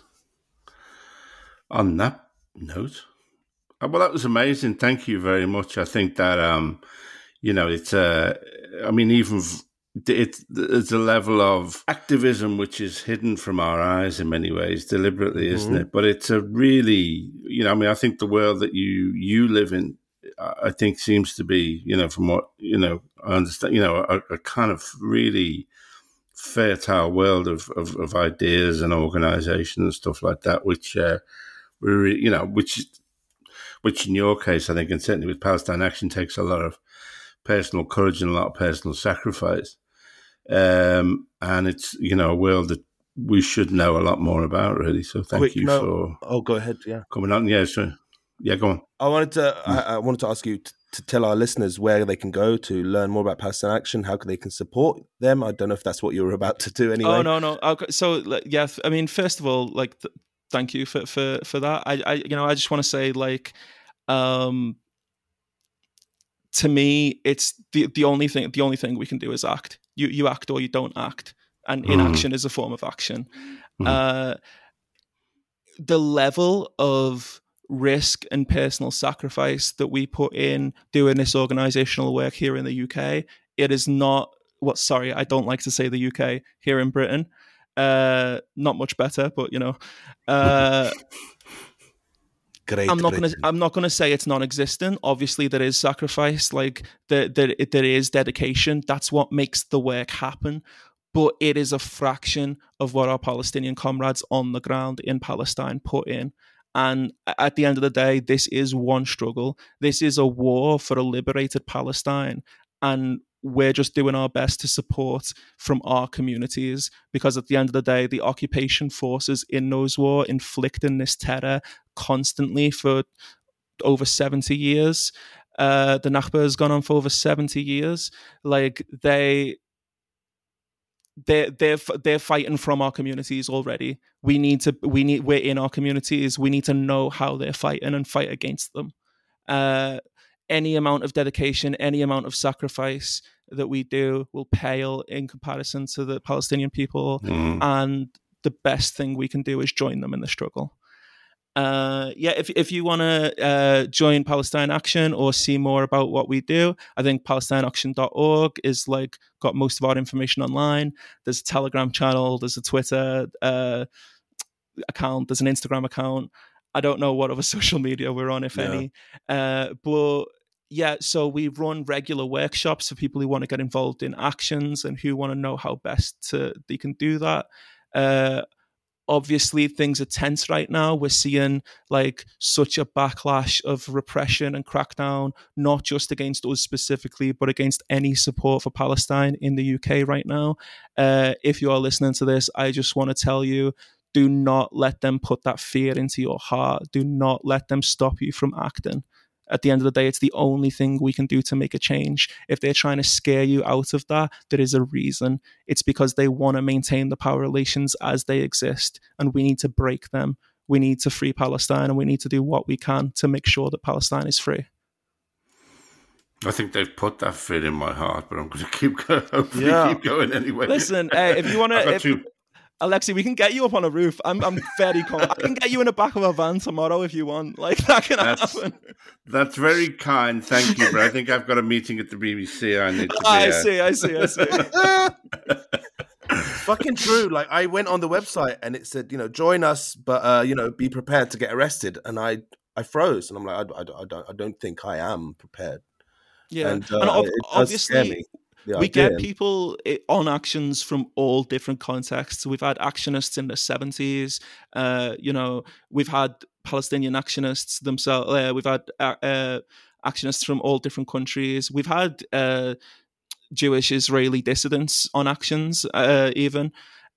On that note, well, that was amazing. Thank you very much. I think that it's there's a level of activism which is hidden from our eyes in many ways, deliberately, isn't it? But it's a really, I think the world that you live in, I think seems to be, from what, I understand, a kind of really fertile world of ideas and organization and stuff like that, which which in your case, I think, and certainly with Palestine Action, takes a lot of personal courage and a lot of personal sacrifice. And it's, a world that we should know a lot more about, really. So thank you for... Oh, go ahead, yeah. Coming on, yeah, sure. Yeah, go on. I wanted to ask you to tell our listeners where they can go to learn more about Palestine Action, how they can support them. I don't know if that's what you were about to do anyway. Oh, no. Okay. So, yeah, I mean, first of all, thank you for that. I just want to say, to me, it's the only thing we can do is act. You act or you don't act, and inaction is a form of action. The level of risk and personal sacrifice that we put in doing this organizational work here in the UK, it is not I don't like to say the UK, here in Britain, not much better, but I'm not gonna say it's non-existent. Obviously, there is sacrifice, there is dedication. That's what makes the work happen. But it is a fraction of what our Palestinian comrades on the ground in Palestine put in. And at the end of the day, this is one struggle. This is a war for a liberated Palestine. And we're just doing our best to support from our communities, because at the end of the day, the occupation forces in those war inflicting this terror constantly for over 70 years. The Nakba has gone on for over 70 years. Like they're fighting from our communities already. We're in our communities. We need to know how they're fighting and fight against them. Any amount of dedication, any amount of sacrifice that we do will pale in comparison to the Palestinian people. And the best thing we can do is join them in the struggle. If you want to join Palestine Action or see more about what we do, I think PalestineAction.org is like got most of our information online. There's a Telegram channel, there's a Twitter account, there's an Instagram account. I don't know what other social media we're on, if any. But yeah, so we run regular workshops for people who want to get involved in actions and who want to know how best they can do that. Obviously, things are tense right now. We're seeing like such a backlash of repression and crackdown, not just against us specifically, but against any support for Palestine in the UK right now. If you are listening to this, I just want to tell you, do not let them put that fear into your heart. Do not let them stop you from acting. At the end of the day, it's the only thing we can do to make a change. If they're trying to scare you out of that, there is a reason. It's because they want to maintain the power relations as they exist, and we need to break them. We need to free Palestine, and we need to do what we can to make sure that Palestine is free. I think they've put that fear in my heart, but I'm going to keep going. Hopefully keep going anyway. Listen, if you want to... Alexi, we can get you up on a roof. I'm very confident. I can get you in the back of a van tomorrow if you want. Like, that can happen. That's very kind. Thank you, but I think I've got a meeting at the BBC. I need to be I see. Fucking true. Like, I went on the website and it said, join us, but, be prepared to get arrested. And I froze. And I'm like, I don't think I am prepared. Yeah. And obviously... We get people on actions from all different contexts. We've had actionists in the 70s. We've had Palestinian actionists themselves. We've had actionists from all different countries. We've had Jewish Israeli dissidents on actions even.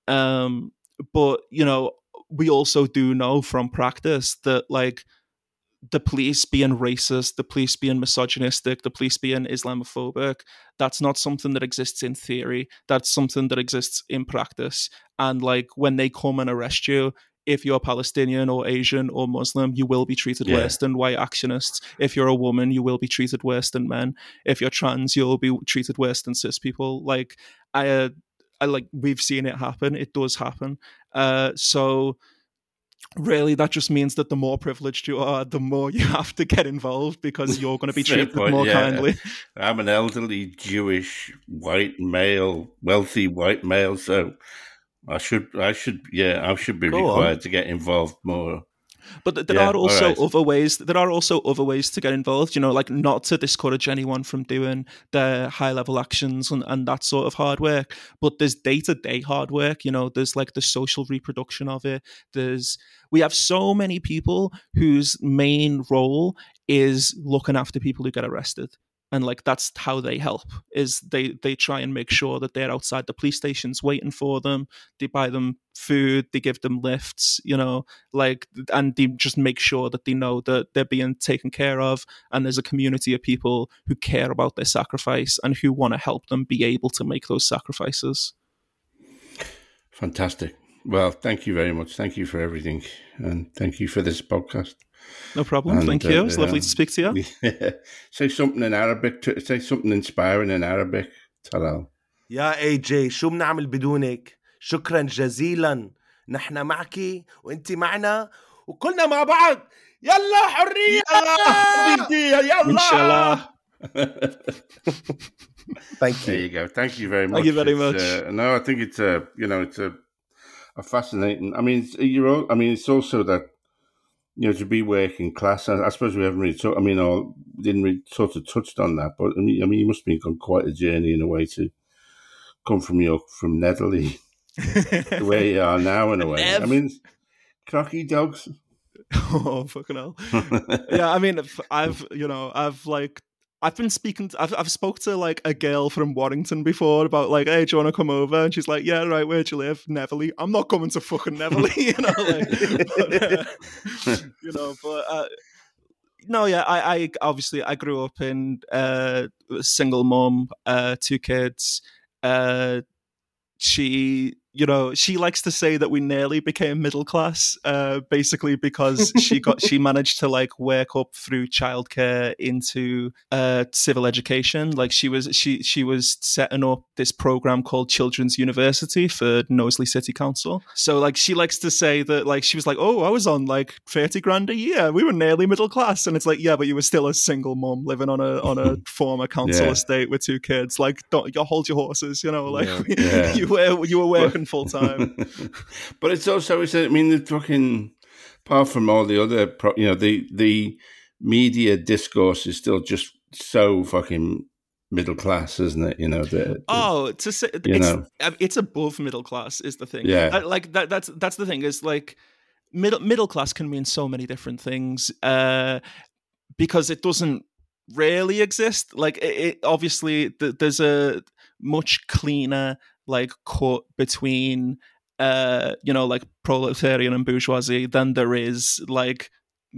But, we also do know from practice that, like, the police being racist, the police being misogynistic, the police being Islamophobic, that's not something that exists in theory. That's something that exists in practice. And like when they come and arrest you, if you're Palestinian or Asian or Muslim, you will be treated worse than white actionists. If you're a woman, you will be treated worse than men. If you're trans, you'll be treated worse than cis people. Like I we've seen it happen. It does happen. So really, that just means that the more privileged you are, the more you have to get involved because you're going to be treated more kindly. I'm an elderly Jewish white male, wealthy white male, so I should be required to get involved more. But there are also other ways. There are also other ways to get involved. Like not to discourage anyone from doing their high level actions and that sort of hard work. But there's day to day hard work. There's like the social reproduction of it. We have so many people whose main role is looking after people who get arrested. And like that's how they help, is they try and make sure that they're outside the police stations waiting for them. They buy them food, they give them lifts, and they just make sure that they know that they're being taken care of. And there's a community of people who care about their sacrifice and who want to help them be able to make those sacrifices. Fantastic. Well, thank you very much. Thank you for everything. And thank you for this podcast. No problem. Thank you. It's lovely to speak to you. Yeah. Say something in Arabic. Say something inspiring in Arabic. Talal. يا AJ شو بنعمل بدونك؟ شكرا جزيلا. نحن معك وانت معنا وكلنا مع بعض. يلا حرية. يلا. إن شاء الله. Thank you. There you go. Thank you very much. Thank you very much. No, I think it's a fascinating. I mean, it's also that. To be working class, I suppose we haven't really talked. Didn't really sort of touched on that, but you must have been on quite a journey in a way to come from Netherlands to where you are now in a way. Crocky dogs. Oh fucking hell! Yeah, I've I've been speaking. I've spoke to like a girl from Warrington before about like, hey, do you want to come over? And she's like, yeah, right. Where'd you live? Neverley. I'm not coming to fucking Neverley, But no, yeah. I obviously I grew up in a single mom, 2 kids. She likes to say that we nearly became middle class, basically because she managed to like work up through childcare into civil education. Like she was setting up this program called Children's University for Knowsley City Council. So like she likes to say that like she was like, oh, I was on like 30 grand a year. We were nearly middle class, and it's like, yeah, but you were still a single mum living on a former council estate with 2 kids. Like, don't you hold your horses, you were working full time. But it's also, I mean, the fucking, apart from all the other, the media discourse is still just so fucking middle class, isn't it? To say it's above middle class is the thing. Yeah, that's the thing. Is like middle class can mean so many different things because it doesn't really exist. Like it obviously there's a much cleaner like cut between like proletarian and bourgeoisie than there is like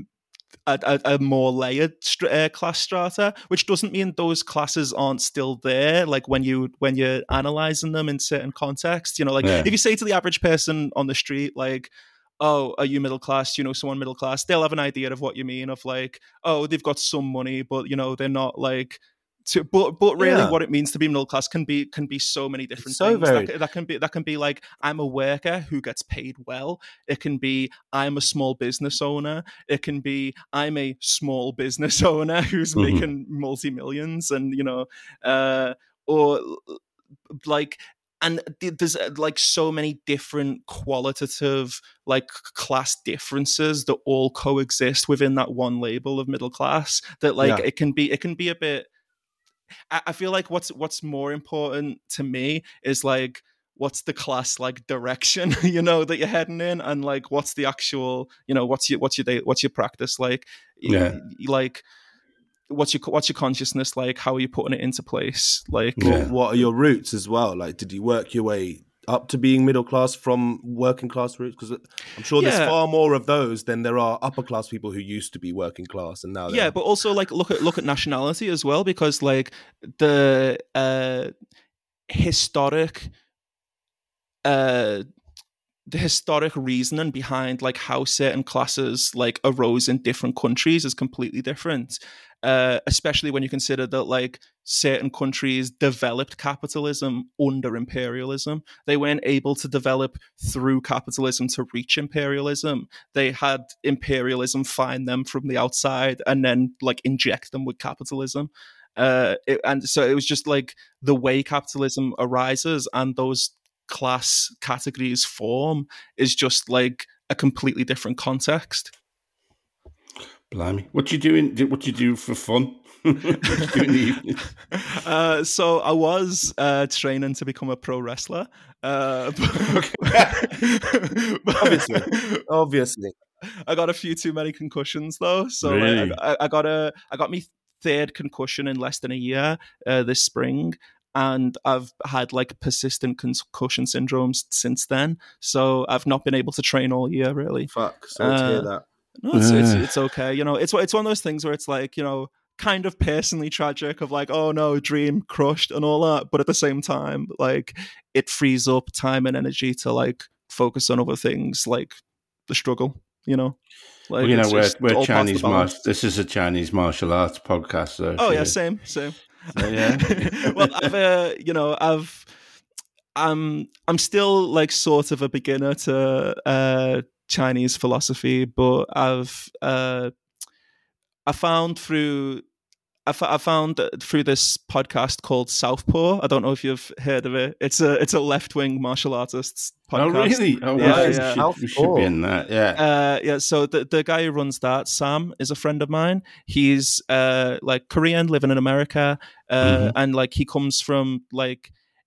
a more layered class strata, which doesn't mean those classes aren't still there. Like when you're analyzing them in certain contexts, if you say to the average person on the street, like, oh, are you middle class? Do you know someone middle class? They'll have an idea of what you mean, of like, oh, they've got some money, but they're not like. But really, what it means to be middle class can be so many different things. That can be like, I'm a worker who gets paid well. It can be I'm a small business owner. It can be I'm a small business owner who's making multi-millions, and or like. And there's like so many different qualitative like class differences that all coexist within that one label of middle class that like it can be a bit. I feel like what's more important to me is like what's the class like direction that you're heading in, and like what's the actual what's your practice like, like what's your consciousness like, how are you putting it into place, like what are your roots as well, like did you work your way up to being middle class from working class roots? Because I'm sure there's far more of those than there are upper class people who used to be working class and now but also like look at nationality as well, because like the historic reasoning behind like how certain classes like arose in different countries is completely different. Especially when you consider that like certain countries developed capitalism under imperialism. They weren't able to develop through capitalism to reach imperialism. They had imperialism find them from the outside and then like inject them with capitalism. And so it was just like the way capitalism arises and those class categories form is just like a completely different context. Blimey. What you doing? What you do for fun? What you do in the evening? So I was training to become a pro wrestler. Obviously. I got a few too many concussions though. So really? I got me 3rd concussion in less than a year this spring. And I've had like persistent concussion syndromes since then. So I've not been able to train all year really. Fuck. Sorry to hear that. No, it's okay. It's one of those things where it's like, kind of personally tragic of like, oh no, dream crushed and all that. But at the same time, like it frees up time and energy to like focus on other things like the struggle, Like, we're Chinese this is a Chinese martial arts podcast. So same. So, yeah. Well, I'm still like sort of a beginner to Chinese philosophy, but I found through this podcast called Southpaw. I don't know if you've heard of it. It's a left-wing martial artists podcast. Oh really? Oh wow. We should be in that. Yeah. So the guy who runs that, Sam, is a friend of mine. He's like Korean, living in America, and like he comes from like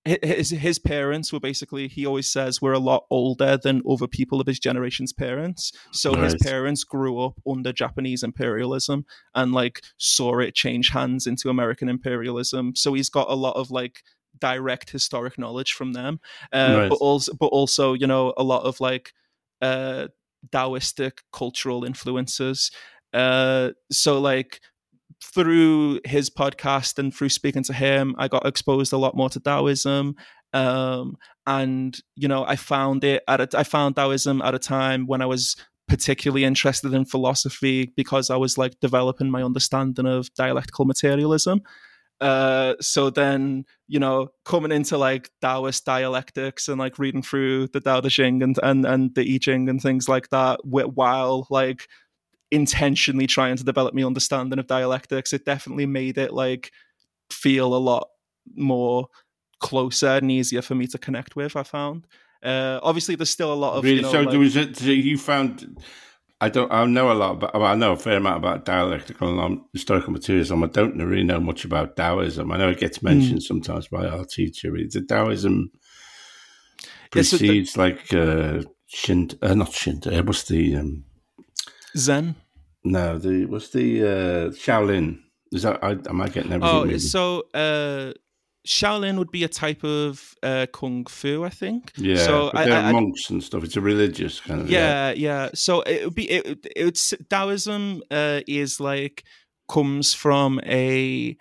his parents were basically, he always says, were a lot older than other people of his generation's parents. So his parents grew up under Japanese imperialism and like saw it change hands into American imperialism. So he's got a lot of like direct historic knowledge from them, but also, you know, a lot of like Taoistic cultural influences. So like through his podcast and through speaking to him, I got exposed a lot more to Taoism. And, you know, I found Taoism at a time when I was particularly interested in philosophy because I was like developing my understanding of dialectical materialism. So then, you know, coming into like Taoist dialectics and like reading through the Tao Te Ching and the I Ching and things like that, while like intentionally trying to develop my understanding of dialectics, it definitely made it like feel a lot more closer and easier for me to connect with, I found. Obviously there's still a lot of, really, you know, so like, there was you found, I know a lot about, I know a fair amount about dialectical and historical materialism. I don't really know much about Taoism. I know it gets mentioned sometimes by our teacher. The Taoism precedes like Shinto, not Shinto, what's the Zen? No, what's the Shaolin? Is that, am I getting everything? So Shaolin would be a type of kung fu, I think. Yeah, so but they're monks and stuff. It's a religious kind of. Yeah. So it would be it's Taoism is like comes from a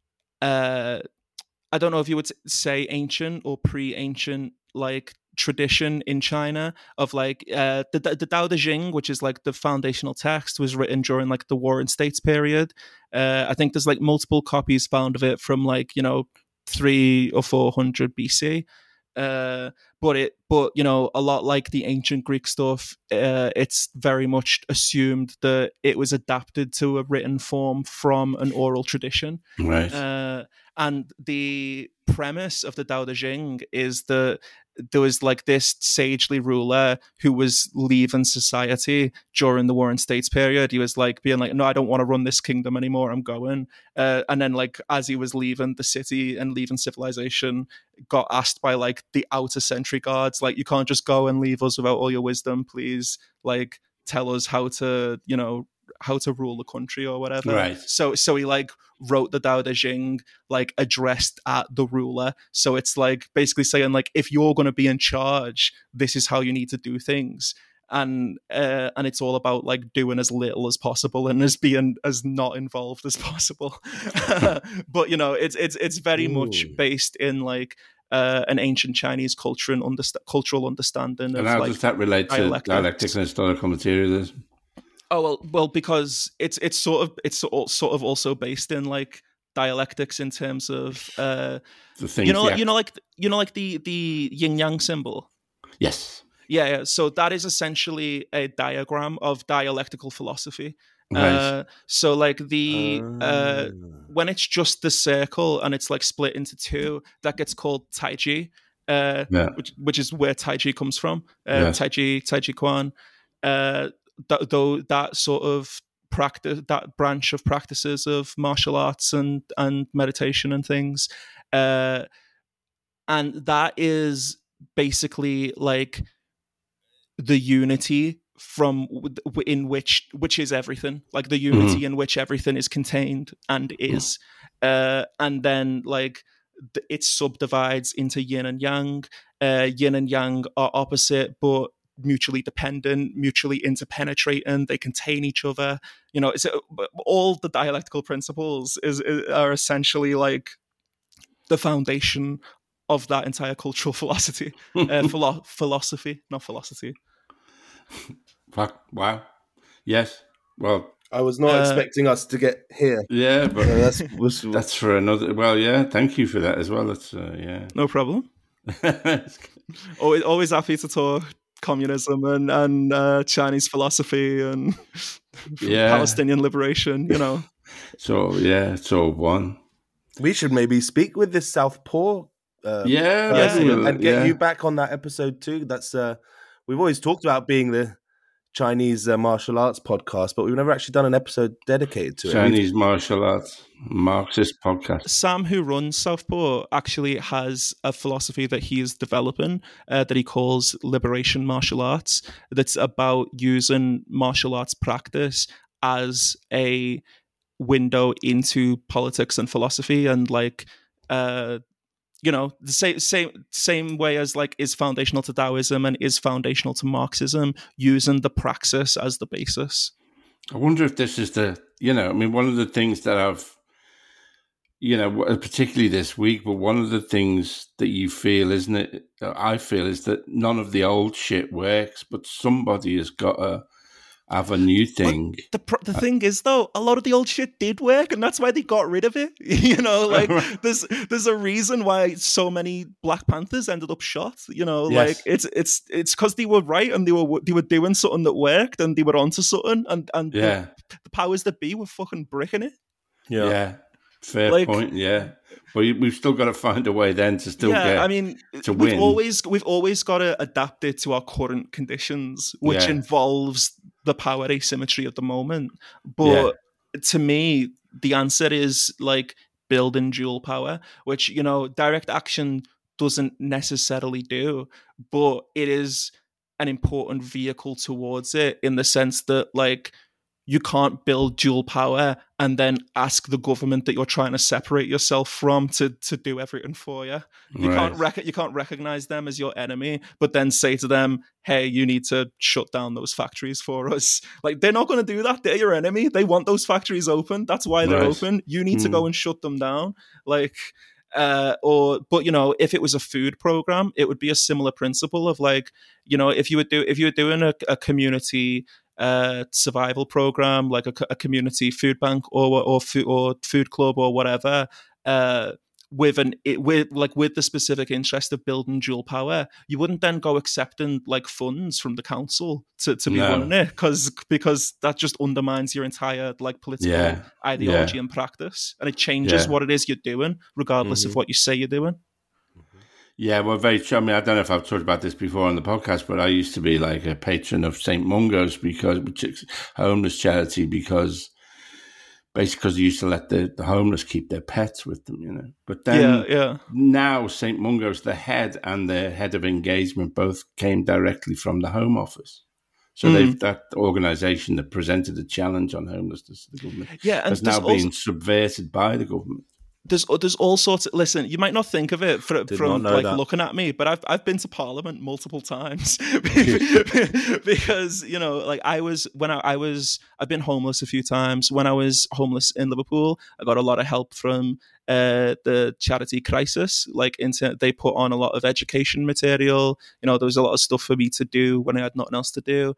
I don't know if you would say ancient or pre-ancient like tradition in China of like the Tao Te Ching, which is like the foundational text, was written during like the Warring States period. I think there's like multiple copies found of it from like, you know, 300 or 400 BC. But you know, a lot like the ancient Greek stuff, it's very much assumed that it was adapted to a written form from an oral tradition. Right. And the premise of the Tao Te Ching is that there was like this sagely ruler who was leaving society during the Warring States period. He was like being like, no, I don't want to run this kingdom anymore. I'm going. And then like as he was leaving the city and leaving civilization, got asked by like the outer sentry guards, like, you can't just go and leave us without all your wisdom. Please, like, tell us how to, you know, how to rule the country or whatever. Right. So he like wrote the Tao Te Ching like addressed at the ruler. So it's like basically saying like, if you're going to be in charge, this is how you need to do things. And it's all about like doing as little as possible and as being as not involved as possible. But you know, it's very much based in like an ancient Chinese culture and cultural understanding. And how does that relate to dialectical and historical materialism? Oh well, because it's sort of also based in like dialectics in terms of the things, you know like the yin yang symbol. Yes. Yeah. So that is essentially a diagram of dialectical philosophy. Right. So like when it's just the circle and it's like split into two, that gets called Tai Chi, which is where Tai Chi comes from. Tai Chi Quan. Though that sort of practice, that branch of practices of martial arts and meditation and things, and that is basically like the unity from in which is everything, like the unity in which everything is contained and is, and then like it subdivides into yin and yang. Yin and yang are opposite, but mutually dependent, mutually interpenetrating. They contain each other. You know, it's all the dialectical principles are essentially like the foundation of that entire cultural philosophy. Philosophy, not philosophy. Wow. Yes. Well, I was not expecting us to get here. Yeah, but that's for another. Well, yeah. Thank you for that as well. That's no problem. always happy to talk communism and Chinese philosophy and Palestinian liberation, you know. So it's all one. We should maybe speak with this Southpaw and get you back on that episode too. That's we've always talked about being the Chinese martial arts podcast, but we've never actually done an episode dedicated to it. Chinese martial arts Marxist podcast. Sam, who runs Southpaw, actually has a philosophy that he is developing that he calls liberation martial arts. That's about using martial arts practice as a window into politics and philosophy, and like the same way as like is foundational to Taoism and is foundational to Marxism, using the praxis as the basis. I wonder if this is one of the things that I've, particularly this week, but one of the things that you feel, isn't it? I feel is that none of the old shit works, but somebody has got to have a new thing. But the thing is, though, a lot of the old shit did work, and that's why they got rid of it. There's a reason why so many Black Panthers ended up shot. Yes. Like it's because they were right, and they were doing something that worked, and they were onto something, and the powers that be were fucking bricking it. Yeah. Fair point. Yeah, but we've still got to find a way then to still get. I mean, to win. We've always got to adapt it to our current conditions, which involves the power asymmetry of the moment. But to me, the answer is like building dual power, which direct action doesn't necessarily do, but it is an important vehicle towards it, in the sense that like, you can't build dual power and then ask the government that you're trying to separate yourself from to do everything for you. You can't recognize them as your enemy, but then say to them, "Hey, you need to shut down those factories for us." Like, they're not going to do that. They're your enemy. They want those factories open. That's why they're open. You need to go and shut them down. Like, if it was a food program, it would be a similar principle of like, if you were doing a community survival program, like a community food bank or food club or whatever, with the specific interest of building dual power, you wouldn't then go accepting like funds from the council to be running it, because that just undermines your entire like political ideology and practice, and it changes what it is you're doing, regardless of what you say you're doing. Yeah, well, very true. I mean, I don't know if I've talked about this before on the podcast, but I used to be like a patron of St. Mungo's, which is a homeless charity, because they used to let the homeless keep their pets with them, But then now St. Mungo's, the head and the head of engagement, both came directly from the Home Office. So that organisation that presented a challenge on homelessness to the government has now been subverted by the government. There's all sorts of, listen, you might not think of it from like that. Looking at me, but I've been to Parliament multiple times because like I've been homeless a few times. When I was homeless in Liverpool, I got a lot of help from the charity Crisis. Like they put on a lot of education material. There was a lot of stuff for me to do when I had nothing else to do.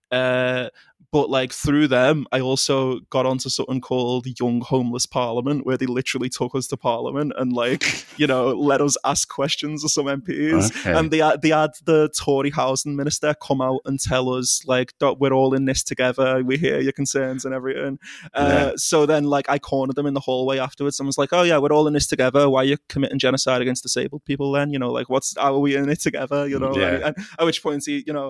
But like through them, I also got onto something called Young Homeless Parliament, where they literally took us to Parliament and like, let us ask questions of some MPs. Okay. And they had the Tory housing minister come out and tell us like, we're all in this together. We hear your concerns and everything. So then like I cornered them in the hallway afterwards. Someone's like, "Oh yeah, we're all in this together. Why are you committing genocide against disabled people then? Like how are we in it together? And at which point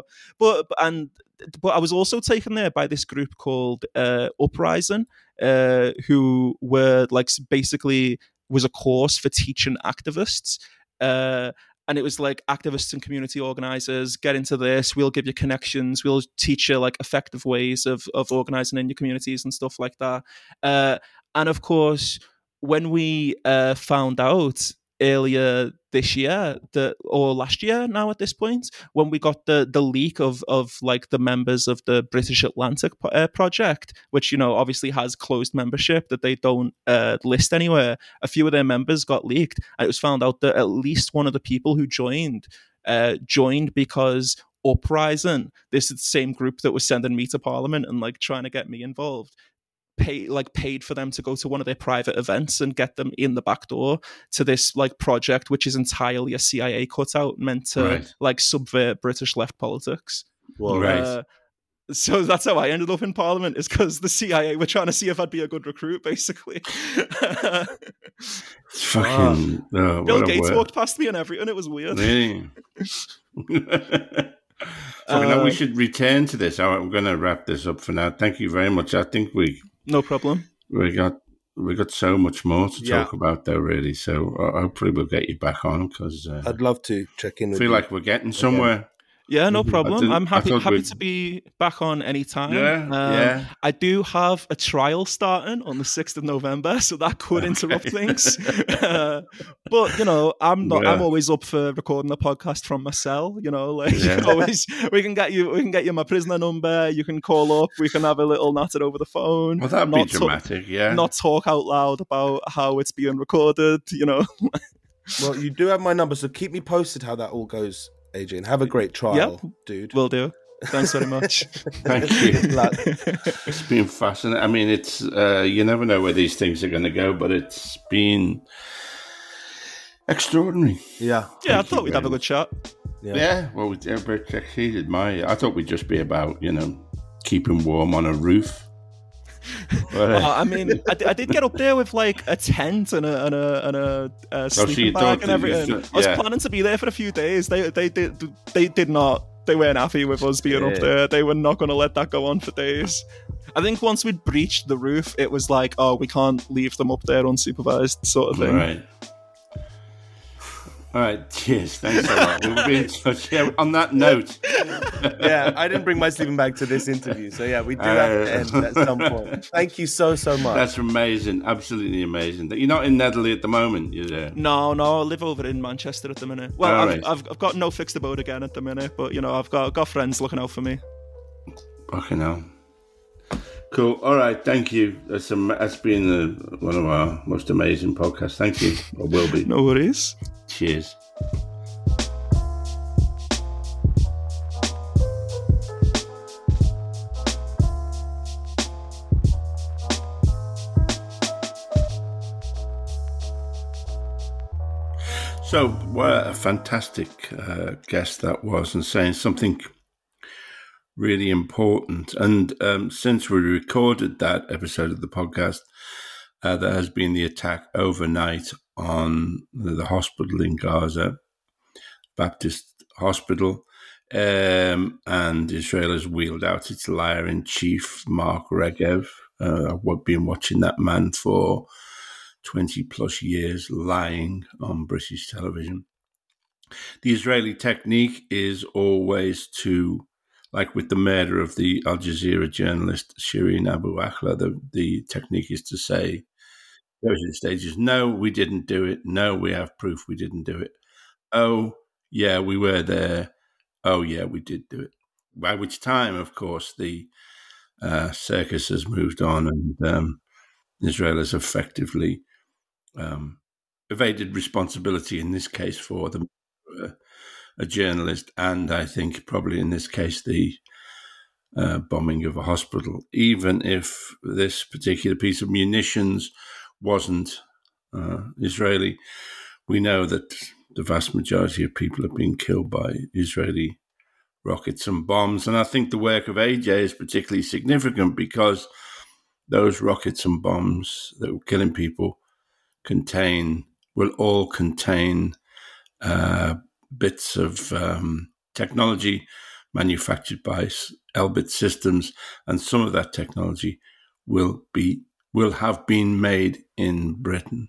but I was also taken there by this group called Uprising, who were like basically was a course for teaching activists. And it was like activists and community organizers, get into this, we'll give you connections, we'll teach you like effective ways of organizing in your communities and stuff like that. And of course, when we found out earlier this year or last year now at this point, when we got the leak of like the members of the British Atlantic project, which obviously has closed membership that they don't list anywhere, a few of their members got leaked, and it was found out that at least one of the people who joined because Uprising, this is the same group that was sending me to Parliament and like trying to get me involved, paid for them to go to one of their private events and get them in the back door to this like project, which is entirely a CIA cutout meant to like subvert British left politics. Well, so that's how I ended up in Parliament, is because the CIA were trying to see if I'd be a good recruit, basically. Fucking Bill Gates walked past me and everything. It was weird. Really? So now we should return to this. I'm going to wrap this up for now. Thank you very much. I think no problem. We got so much more to talk about, though. Really, so hopefully we'll get you back on because I'd love to check in. I feel like we're getting somewhere. Yeah, no problem. I'm happy to be back on anytime. Yeah. I do have a trial starting on the 6th of November, so that could interrupt things. But I'm always up for recording a podcast from my cell. We can get you my prisoner number. You can call up. We can have a little natter over the phone. Well, that'd be dramatic. Not talk out loud about how it's being recorded. Well, you do have my number, so keep me posted how that all goes, AJ, and have a great trial, dude. Will do. Thanks very much. Thank you. It's been fascinating. I mean, it's you never know where these things are going to go, but it's been extraordinary. Yeah. Yeah, I thought we'd have a good chat. Yeah. Well, we exceeded I thought we'd just be about, keeping warm on a roof. I mean, I did get up there with like a tent and a sleeping bag and everything. I was planning to be there for a few days. They did not. They weren't happy with us being up there. They were not going to let that go on for days. I think once we'd breached the roof, it was like, oh, we can't leave them up there unsupervised, sort of thing. All right, cheers. Thanks a lot. We'll be in touch. Yeah, on that note. I didn't bring my sleeping bag to this interview, so we do have to end at some point. Thank you so much. That's amazing, absolutely amazing. You're not in Netherley at the moment, you're there? No, I live over in Manchester at the minute. Well, I've got no fixed abode again at the minute, but I've got friends looking out for me. Fucking hell. Cool. All right. Thank you. That's been one of our most amazing podcasts. Thank you. Or will be. No worries. Cheers. So, what a fantastic guest that was, and saying something really important. And since we recorded that episode of the podcast, there has been the attack overnight on the hospital in Gaza, Baptist Hospital, and Israel has wheeled out its liar-in-chief, Mark Regev. I've been watching that man for 20 plus years, lying on British television. The Israeli technique is always to, like with the murder of the Al Jazeera journalist Shireen Abu Akleh, the technique is to say, goes in stages, no, we didn't do it. No, we have proof we didn't do it. Oh, yeah, we were there. Oh, yeah, we did do it. By which time, of course, the circus has moved on and Israel has effectively evaded responsibility, in this case, for a journalist, and I think probably in this case the bombing of a hospital. Even if this particular piece of munitions wasn't Israeli, we know that the vast majority of people have been killed by Israeli rockets and bombs. And I think the work of AJ is particularly significant because those rockets and bombs that were killing people will all contain bits of technology manufactured by Elbit Systems, and some of that technology will have been made in Britain.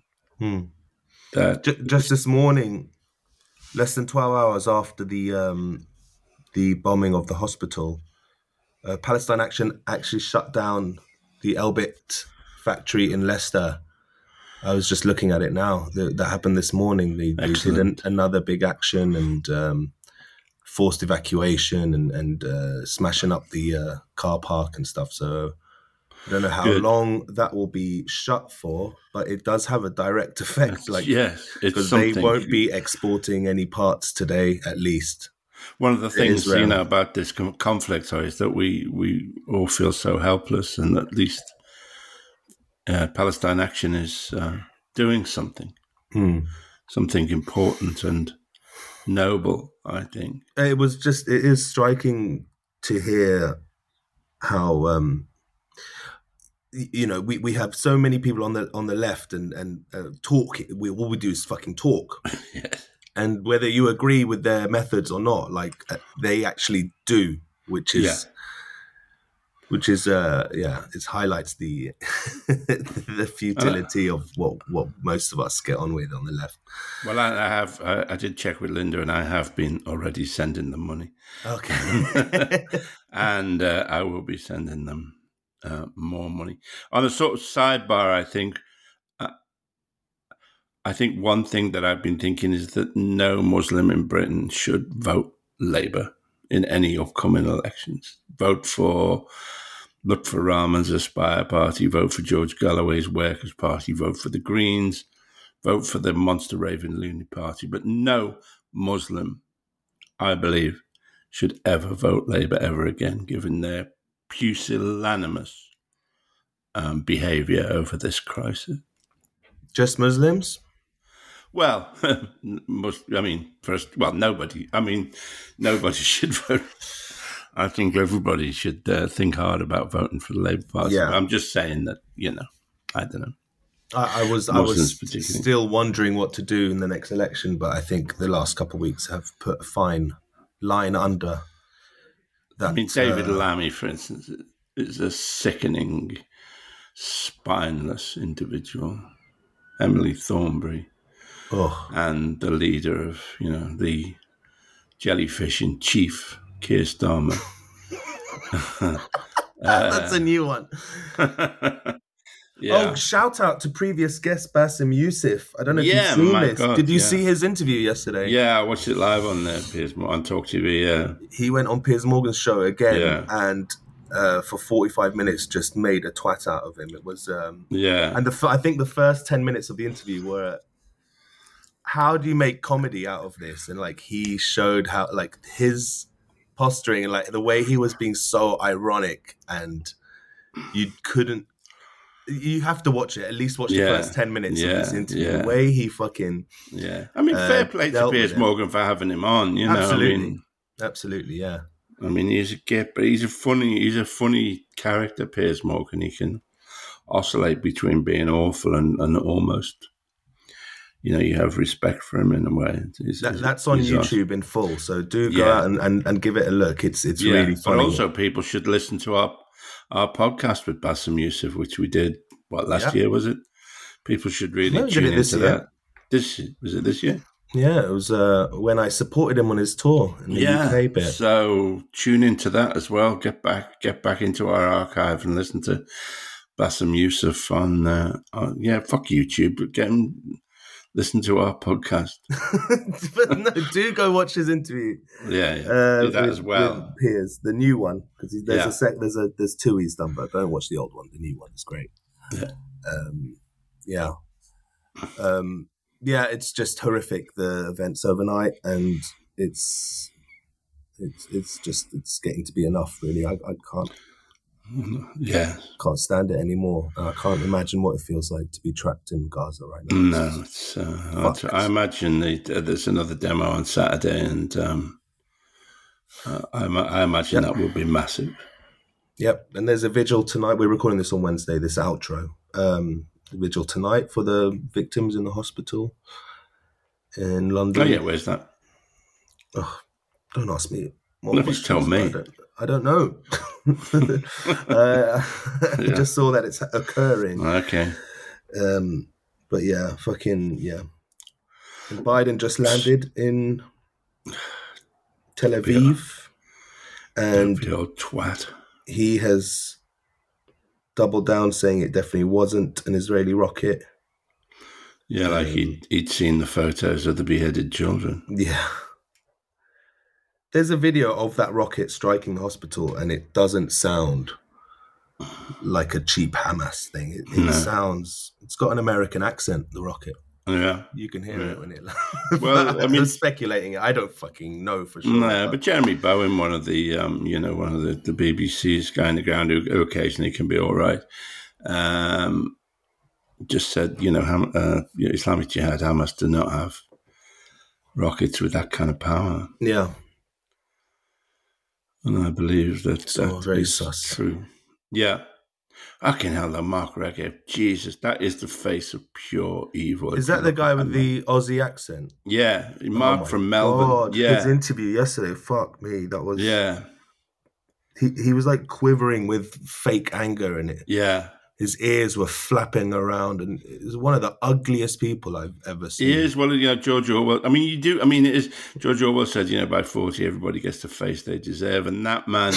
Just this morning, less than 12 hours after the bombing of the hospital, Palestine Action actually shut down the Elbit factory in Leicester. I was just looking at it now. That happened this morning. They did another big action and forced evacuation and smashing up the car park and stuff. So I don't know how long that will be shut for, but it does have a direct effect. Because they won't be exporting any parts today, at least. One of the things about this conflict is that we all feel so helpless, and at least Palestine Action is doing something important and noble, I think. It is striking to hear how we have so many people on the left and talk. All we do is fucking talk. Yes. And whether you agree with their methods or not, like they actually do, which is it highlights the the futility of what most of us get on with on the left. Well, I did check with Linda, and I have been already sending them money. Okay. And I will be sending them more money. On a sort of sidebar, I think one thing that I've been thinking is that no Muslim in Britain should vote Labour in any upcoming elections. Look for Rahman's Aspire Party, vote for George Galloway's Workers' Party, vote for the Greens, vote for the Monster Raven Looney Party. But no Muslim, I believe, should ever vote Labour ever again, given their pusillanimous behaviour over this crisis. Just Muslims? Well, nobody should vote. I think everybody should think hard about voting for the Labour Party. Yeah. I'm just saying that, I don't know. I was still wondering what to do in the next election, but I think the last couple of weeks have put a fine line under that. I mean, David Lammy, for instance, is a sickening, spineless individual. Emily Thornberry, and the leader of, the jellyfish in chief, Keir Starmer. That's a new one. Yeah. Oh, shout out to previous guest Bassem Youssef. I don't know if you've seen this. God, did you see his interview yesterday? Yeah, I watched it live on on Talk TV. Yeah, he went on Piers Morgan's show again, and for 45 minutes just made a twat out of him. It was and I think the first 10 minutes of the interview were, how do you make comedy out of this? And like he showed how like his posturing and like the way he was being so ironic, and you have to watch it, at least watch the first 10 minutes of this interview. The way he fucking I mean, fair play to Piers Morgan for having him on, Absolutely, yeah. I mean, he's a git, but he's a funny character, Piers Morgan. He can oscillate between being awful and almost, you have respect for him in a way. That's on YouTube in full, so do go out and give it a look. It's really funny. But also, people should listen to our podcast with Bassem Youssef, which we did, last year, was it? People should really tune into that. Was it this year? Yeah, it was when I supported him on his tour in the UK bit. So tune into that as well. Get back into our archive and listen to Bassem Youssef on fuck YouTube, but get him listen to our podcast. But no, do go watch his interview. Do that as well. With Piers, the new one, because there's two he's done, but don't watch the old one. The new one is great. It's just horrific, the events overnight, and it's getting to be enough. Really, I can't stand it anymore. I can't imagine what it feels like to be trapped in Gaza right now. No, it's I imagine there's another demo on Saturday, and I imagine that will be massive. Yep, and there's a vigil tonight. We're recording this on Wednesday. This outro. Vigil tonight for the victims in the hospital in London. Oh yeah, where's that? Oh, don't ask me. Nobody's told me. I don't know. I just saw that it's occurring. Okay. But yeah, fucking yeah. And Biden just landed in Tel Aviv, and the old twat. He has doubled down, saying it definitely wasn't an Israeli rocket. Yeah, like he'd seen the photos of the beheaded children. Yeah. There's a video of that rocket striking the hospital, and it doesn't sound like a cheap Hamas thing. It sounds... It's got an American accent, the rocket. Yeah. You can hear it when it... Well, I mean... I'm speculating. I don't fucking know for sure. No, but Jeremy Bowen, one of the BBC's guy on the ground who occasionally can be all right, just said, Islamic Jihad, Hamas do not have rockets with that kind of power. Yeah. And I believe that is sus. true. Yeah. Fucking hell, the Mark Regev. Jesus, that is the face of pure evil. Is that the guy with the Aussie accent? Yeah, Mark from Melbourne. God, yeah, his interview yesterday. Fuck me, that was. Yeah, he was like quivering with fake anger in it. Yeah, his ears were flapping around, and it was one of the ugliest people I've ever seen. He is. Well, George Orwell. I mean, you do. I mean, it is. George Orwell said, by 40, everybody gets the face they deserve, and that man.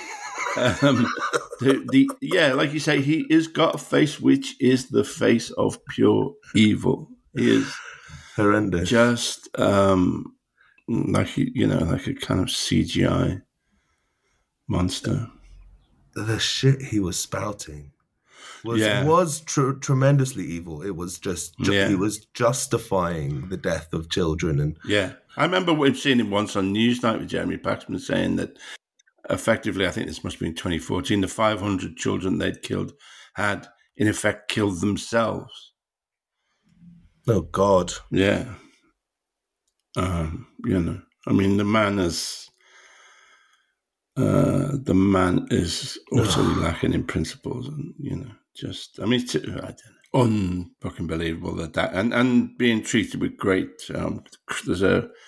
Like you say, he has got a face which is the face of pure evil. He is horrendous, just like a kind of CGI monster. The shit he was spouting was tremendously evil. It was just he was justifying the death of children, and I remember seeing him once on Newsnight with Jeremy Paxman saying that. Effectively, I think this must have been 2014, the 500 children they'd killed had, in effect, killed themselves. Oh, God. Yeah. I mean, the man is utterly lacking in principles and, I don't know, unfucking believable that and being treated with great, there's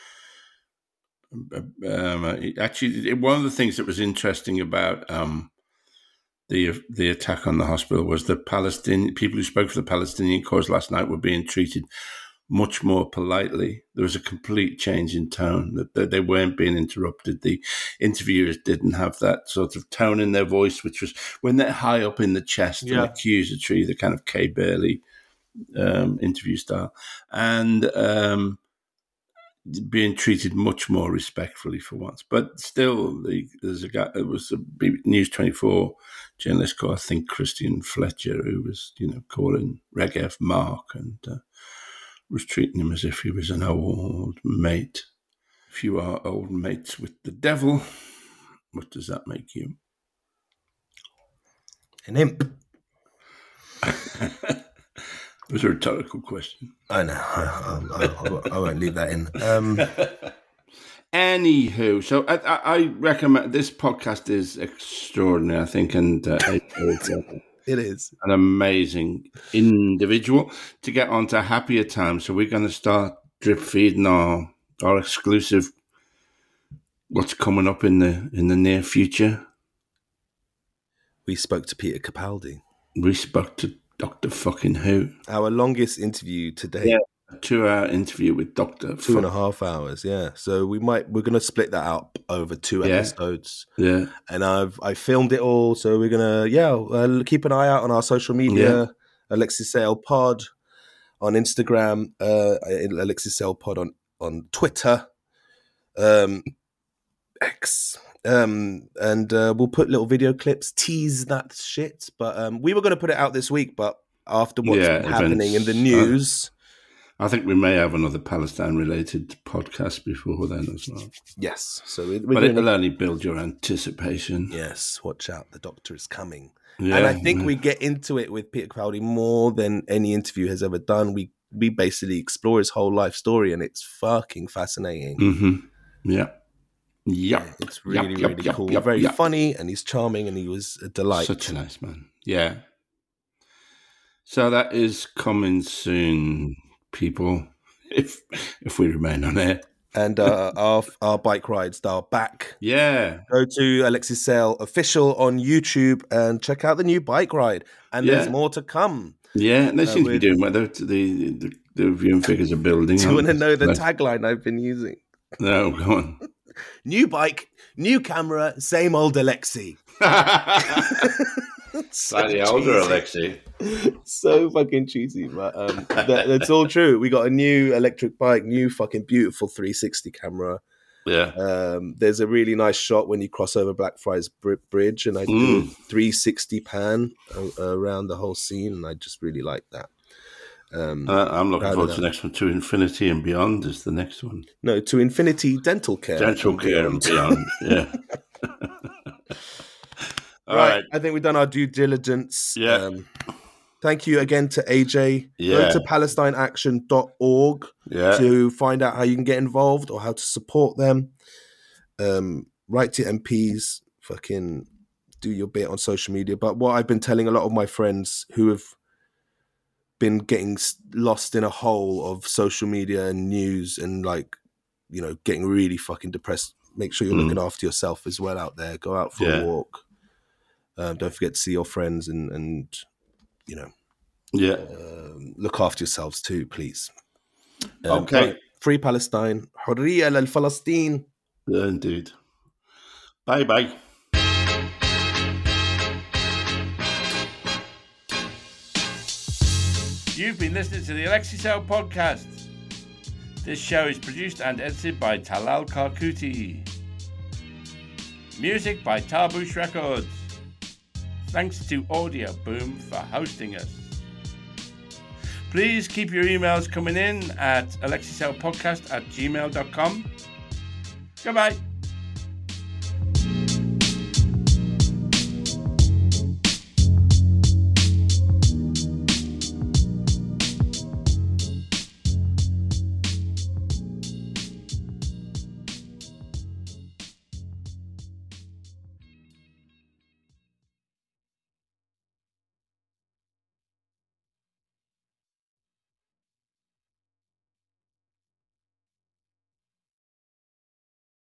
actually, one of the things that was interesting about the attack on the hospital was the people who spoke for the Palestinian cause last night were being treated much more politely. There was a complete change in tone. That they weren't being interrupted. The interviewers didn't have that sort of tone in their voice, which was when they're high up in the chest and accusatory, the kind of Kay Burley interview style, and being treated much more respectfully for once. But still, there's a guy, it was a News 24 journalist called, I think, Christian Fletcher, who was, calling Regev Mark and was treating him as if he was an old mate. If you are old mates with the devil, what does that make you? An imp. It was a rhetorical question. I know. I won't leave that in. Anywho, so I recommend this podcast is extraordinary, I think, and it is an amazing individual to get on to happier times. So we're going to start drip feeding our exclusive what's coming up in the near future. We spoke to Peter Capaldi. We spoke to Dr. fucking who? Our longest interview today. Yeah, a 2-hour interview with Dr. 2.5 hours, yeah. So we're going to split that up over 2 episodes. Yeah. And I filmed it all, so we're going to, keep an eye out on our social media. Yeah. Alexis Sale Pod on Instagram, Alexis Sale Pod on Twitter, X. And we'll put little video clips, tease that shit. But we were going to put it out this week, but after what's happening in the news, I think we may have another Palestine-related podcast before then as well. Yes, so but it'll only build your anticipation. Yes, watch out, the doctor is coming. Yeah, and I think we get into it with Peter Capaldi more than any interview has ever done. We basically explore his whole life story, and it's fucking fascinating. Mm-hmm. Yeah. Yeah, it's really cool. Very funny, and he's charming, and he was a delight. Such a nice man. Yeah. So that is coming soon, people, if we remain on air. And our bike rides are back. Yeah. Go to Alexis Sale Official on YouTube and check out the new bike ride. And there's more to come. Yeah, and they seem to be doing well. The viewing figures are building. Do you want to know the tagline I've been using? No, go on. New bike, new camera, same old Alexi. Slightly older Alexi. So fucking cheesy, but that's all true. We got a new electric bike, new fucking beautiful 360 camera. Yeah. There's a really nice shot when you cross over Blackfriars Bridge, and I do a 360 pan around the whole scene, and I just really like that. I'm looking forward to the next one. To Infinity and Beyond is the next one. No, to Infinity Dental Care. Dental Care and Beyond, yeah. All right. I think we've done our due diligence. Yeah. Thank you again to AJ. Go to palestineaction.org to find out how you can get involved or how to support them. Write to MPs. Fucking do your bit on social media. But what I've been telling a lot of my friends who have been getting lost in a hole of social media and news and like, you know, getting really fucking depressed, make sure you're looking after yourself as well out there. Go out for a walk. Don't forget to see your friends and you know, look after yourselves too, please. Okay. Right. Free Palestine. حرية للفلسطين. Indeed. Bye-bye. You've been listening to the Alexi Cell podcast. This show is produced and edited by Talal Karkuti. Music by Tarbush Records. Thanks to Audio Boom for hosting us. Please keep your emails coming in at alexicellpodcast@gmail.com. Goodbye.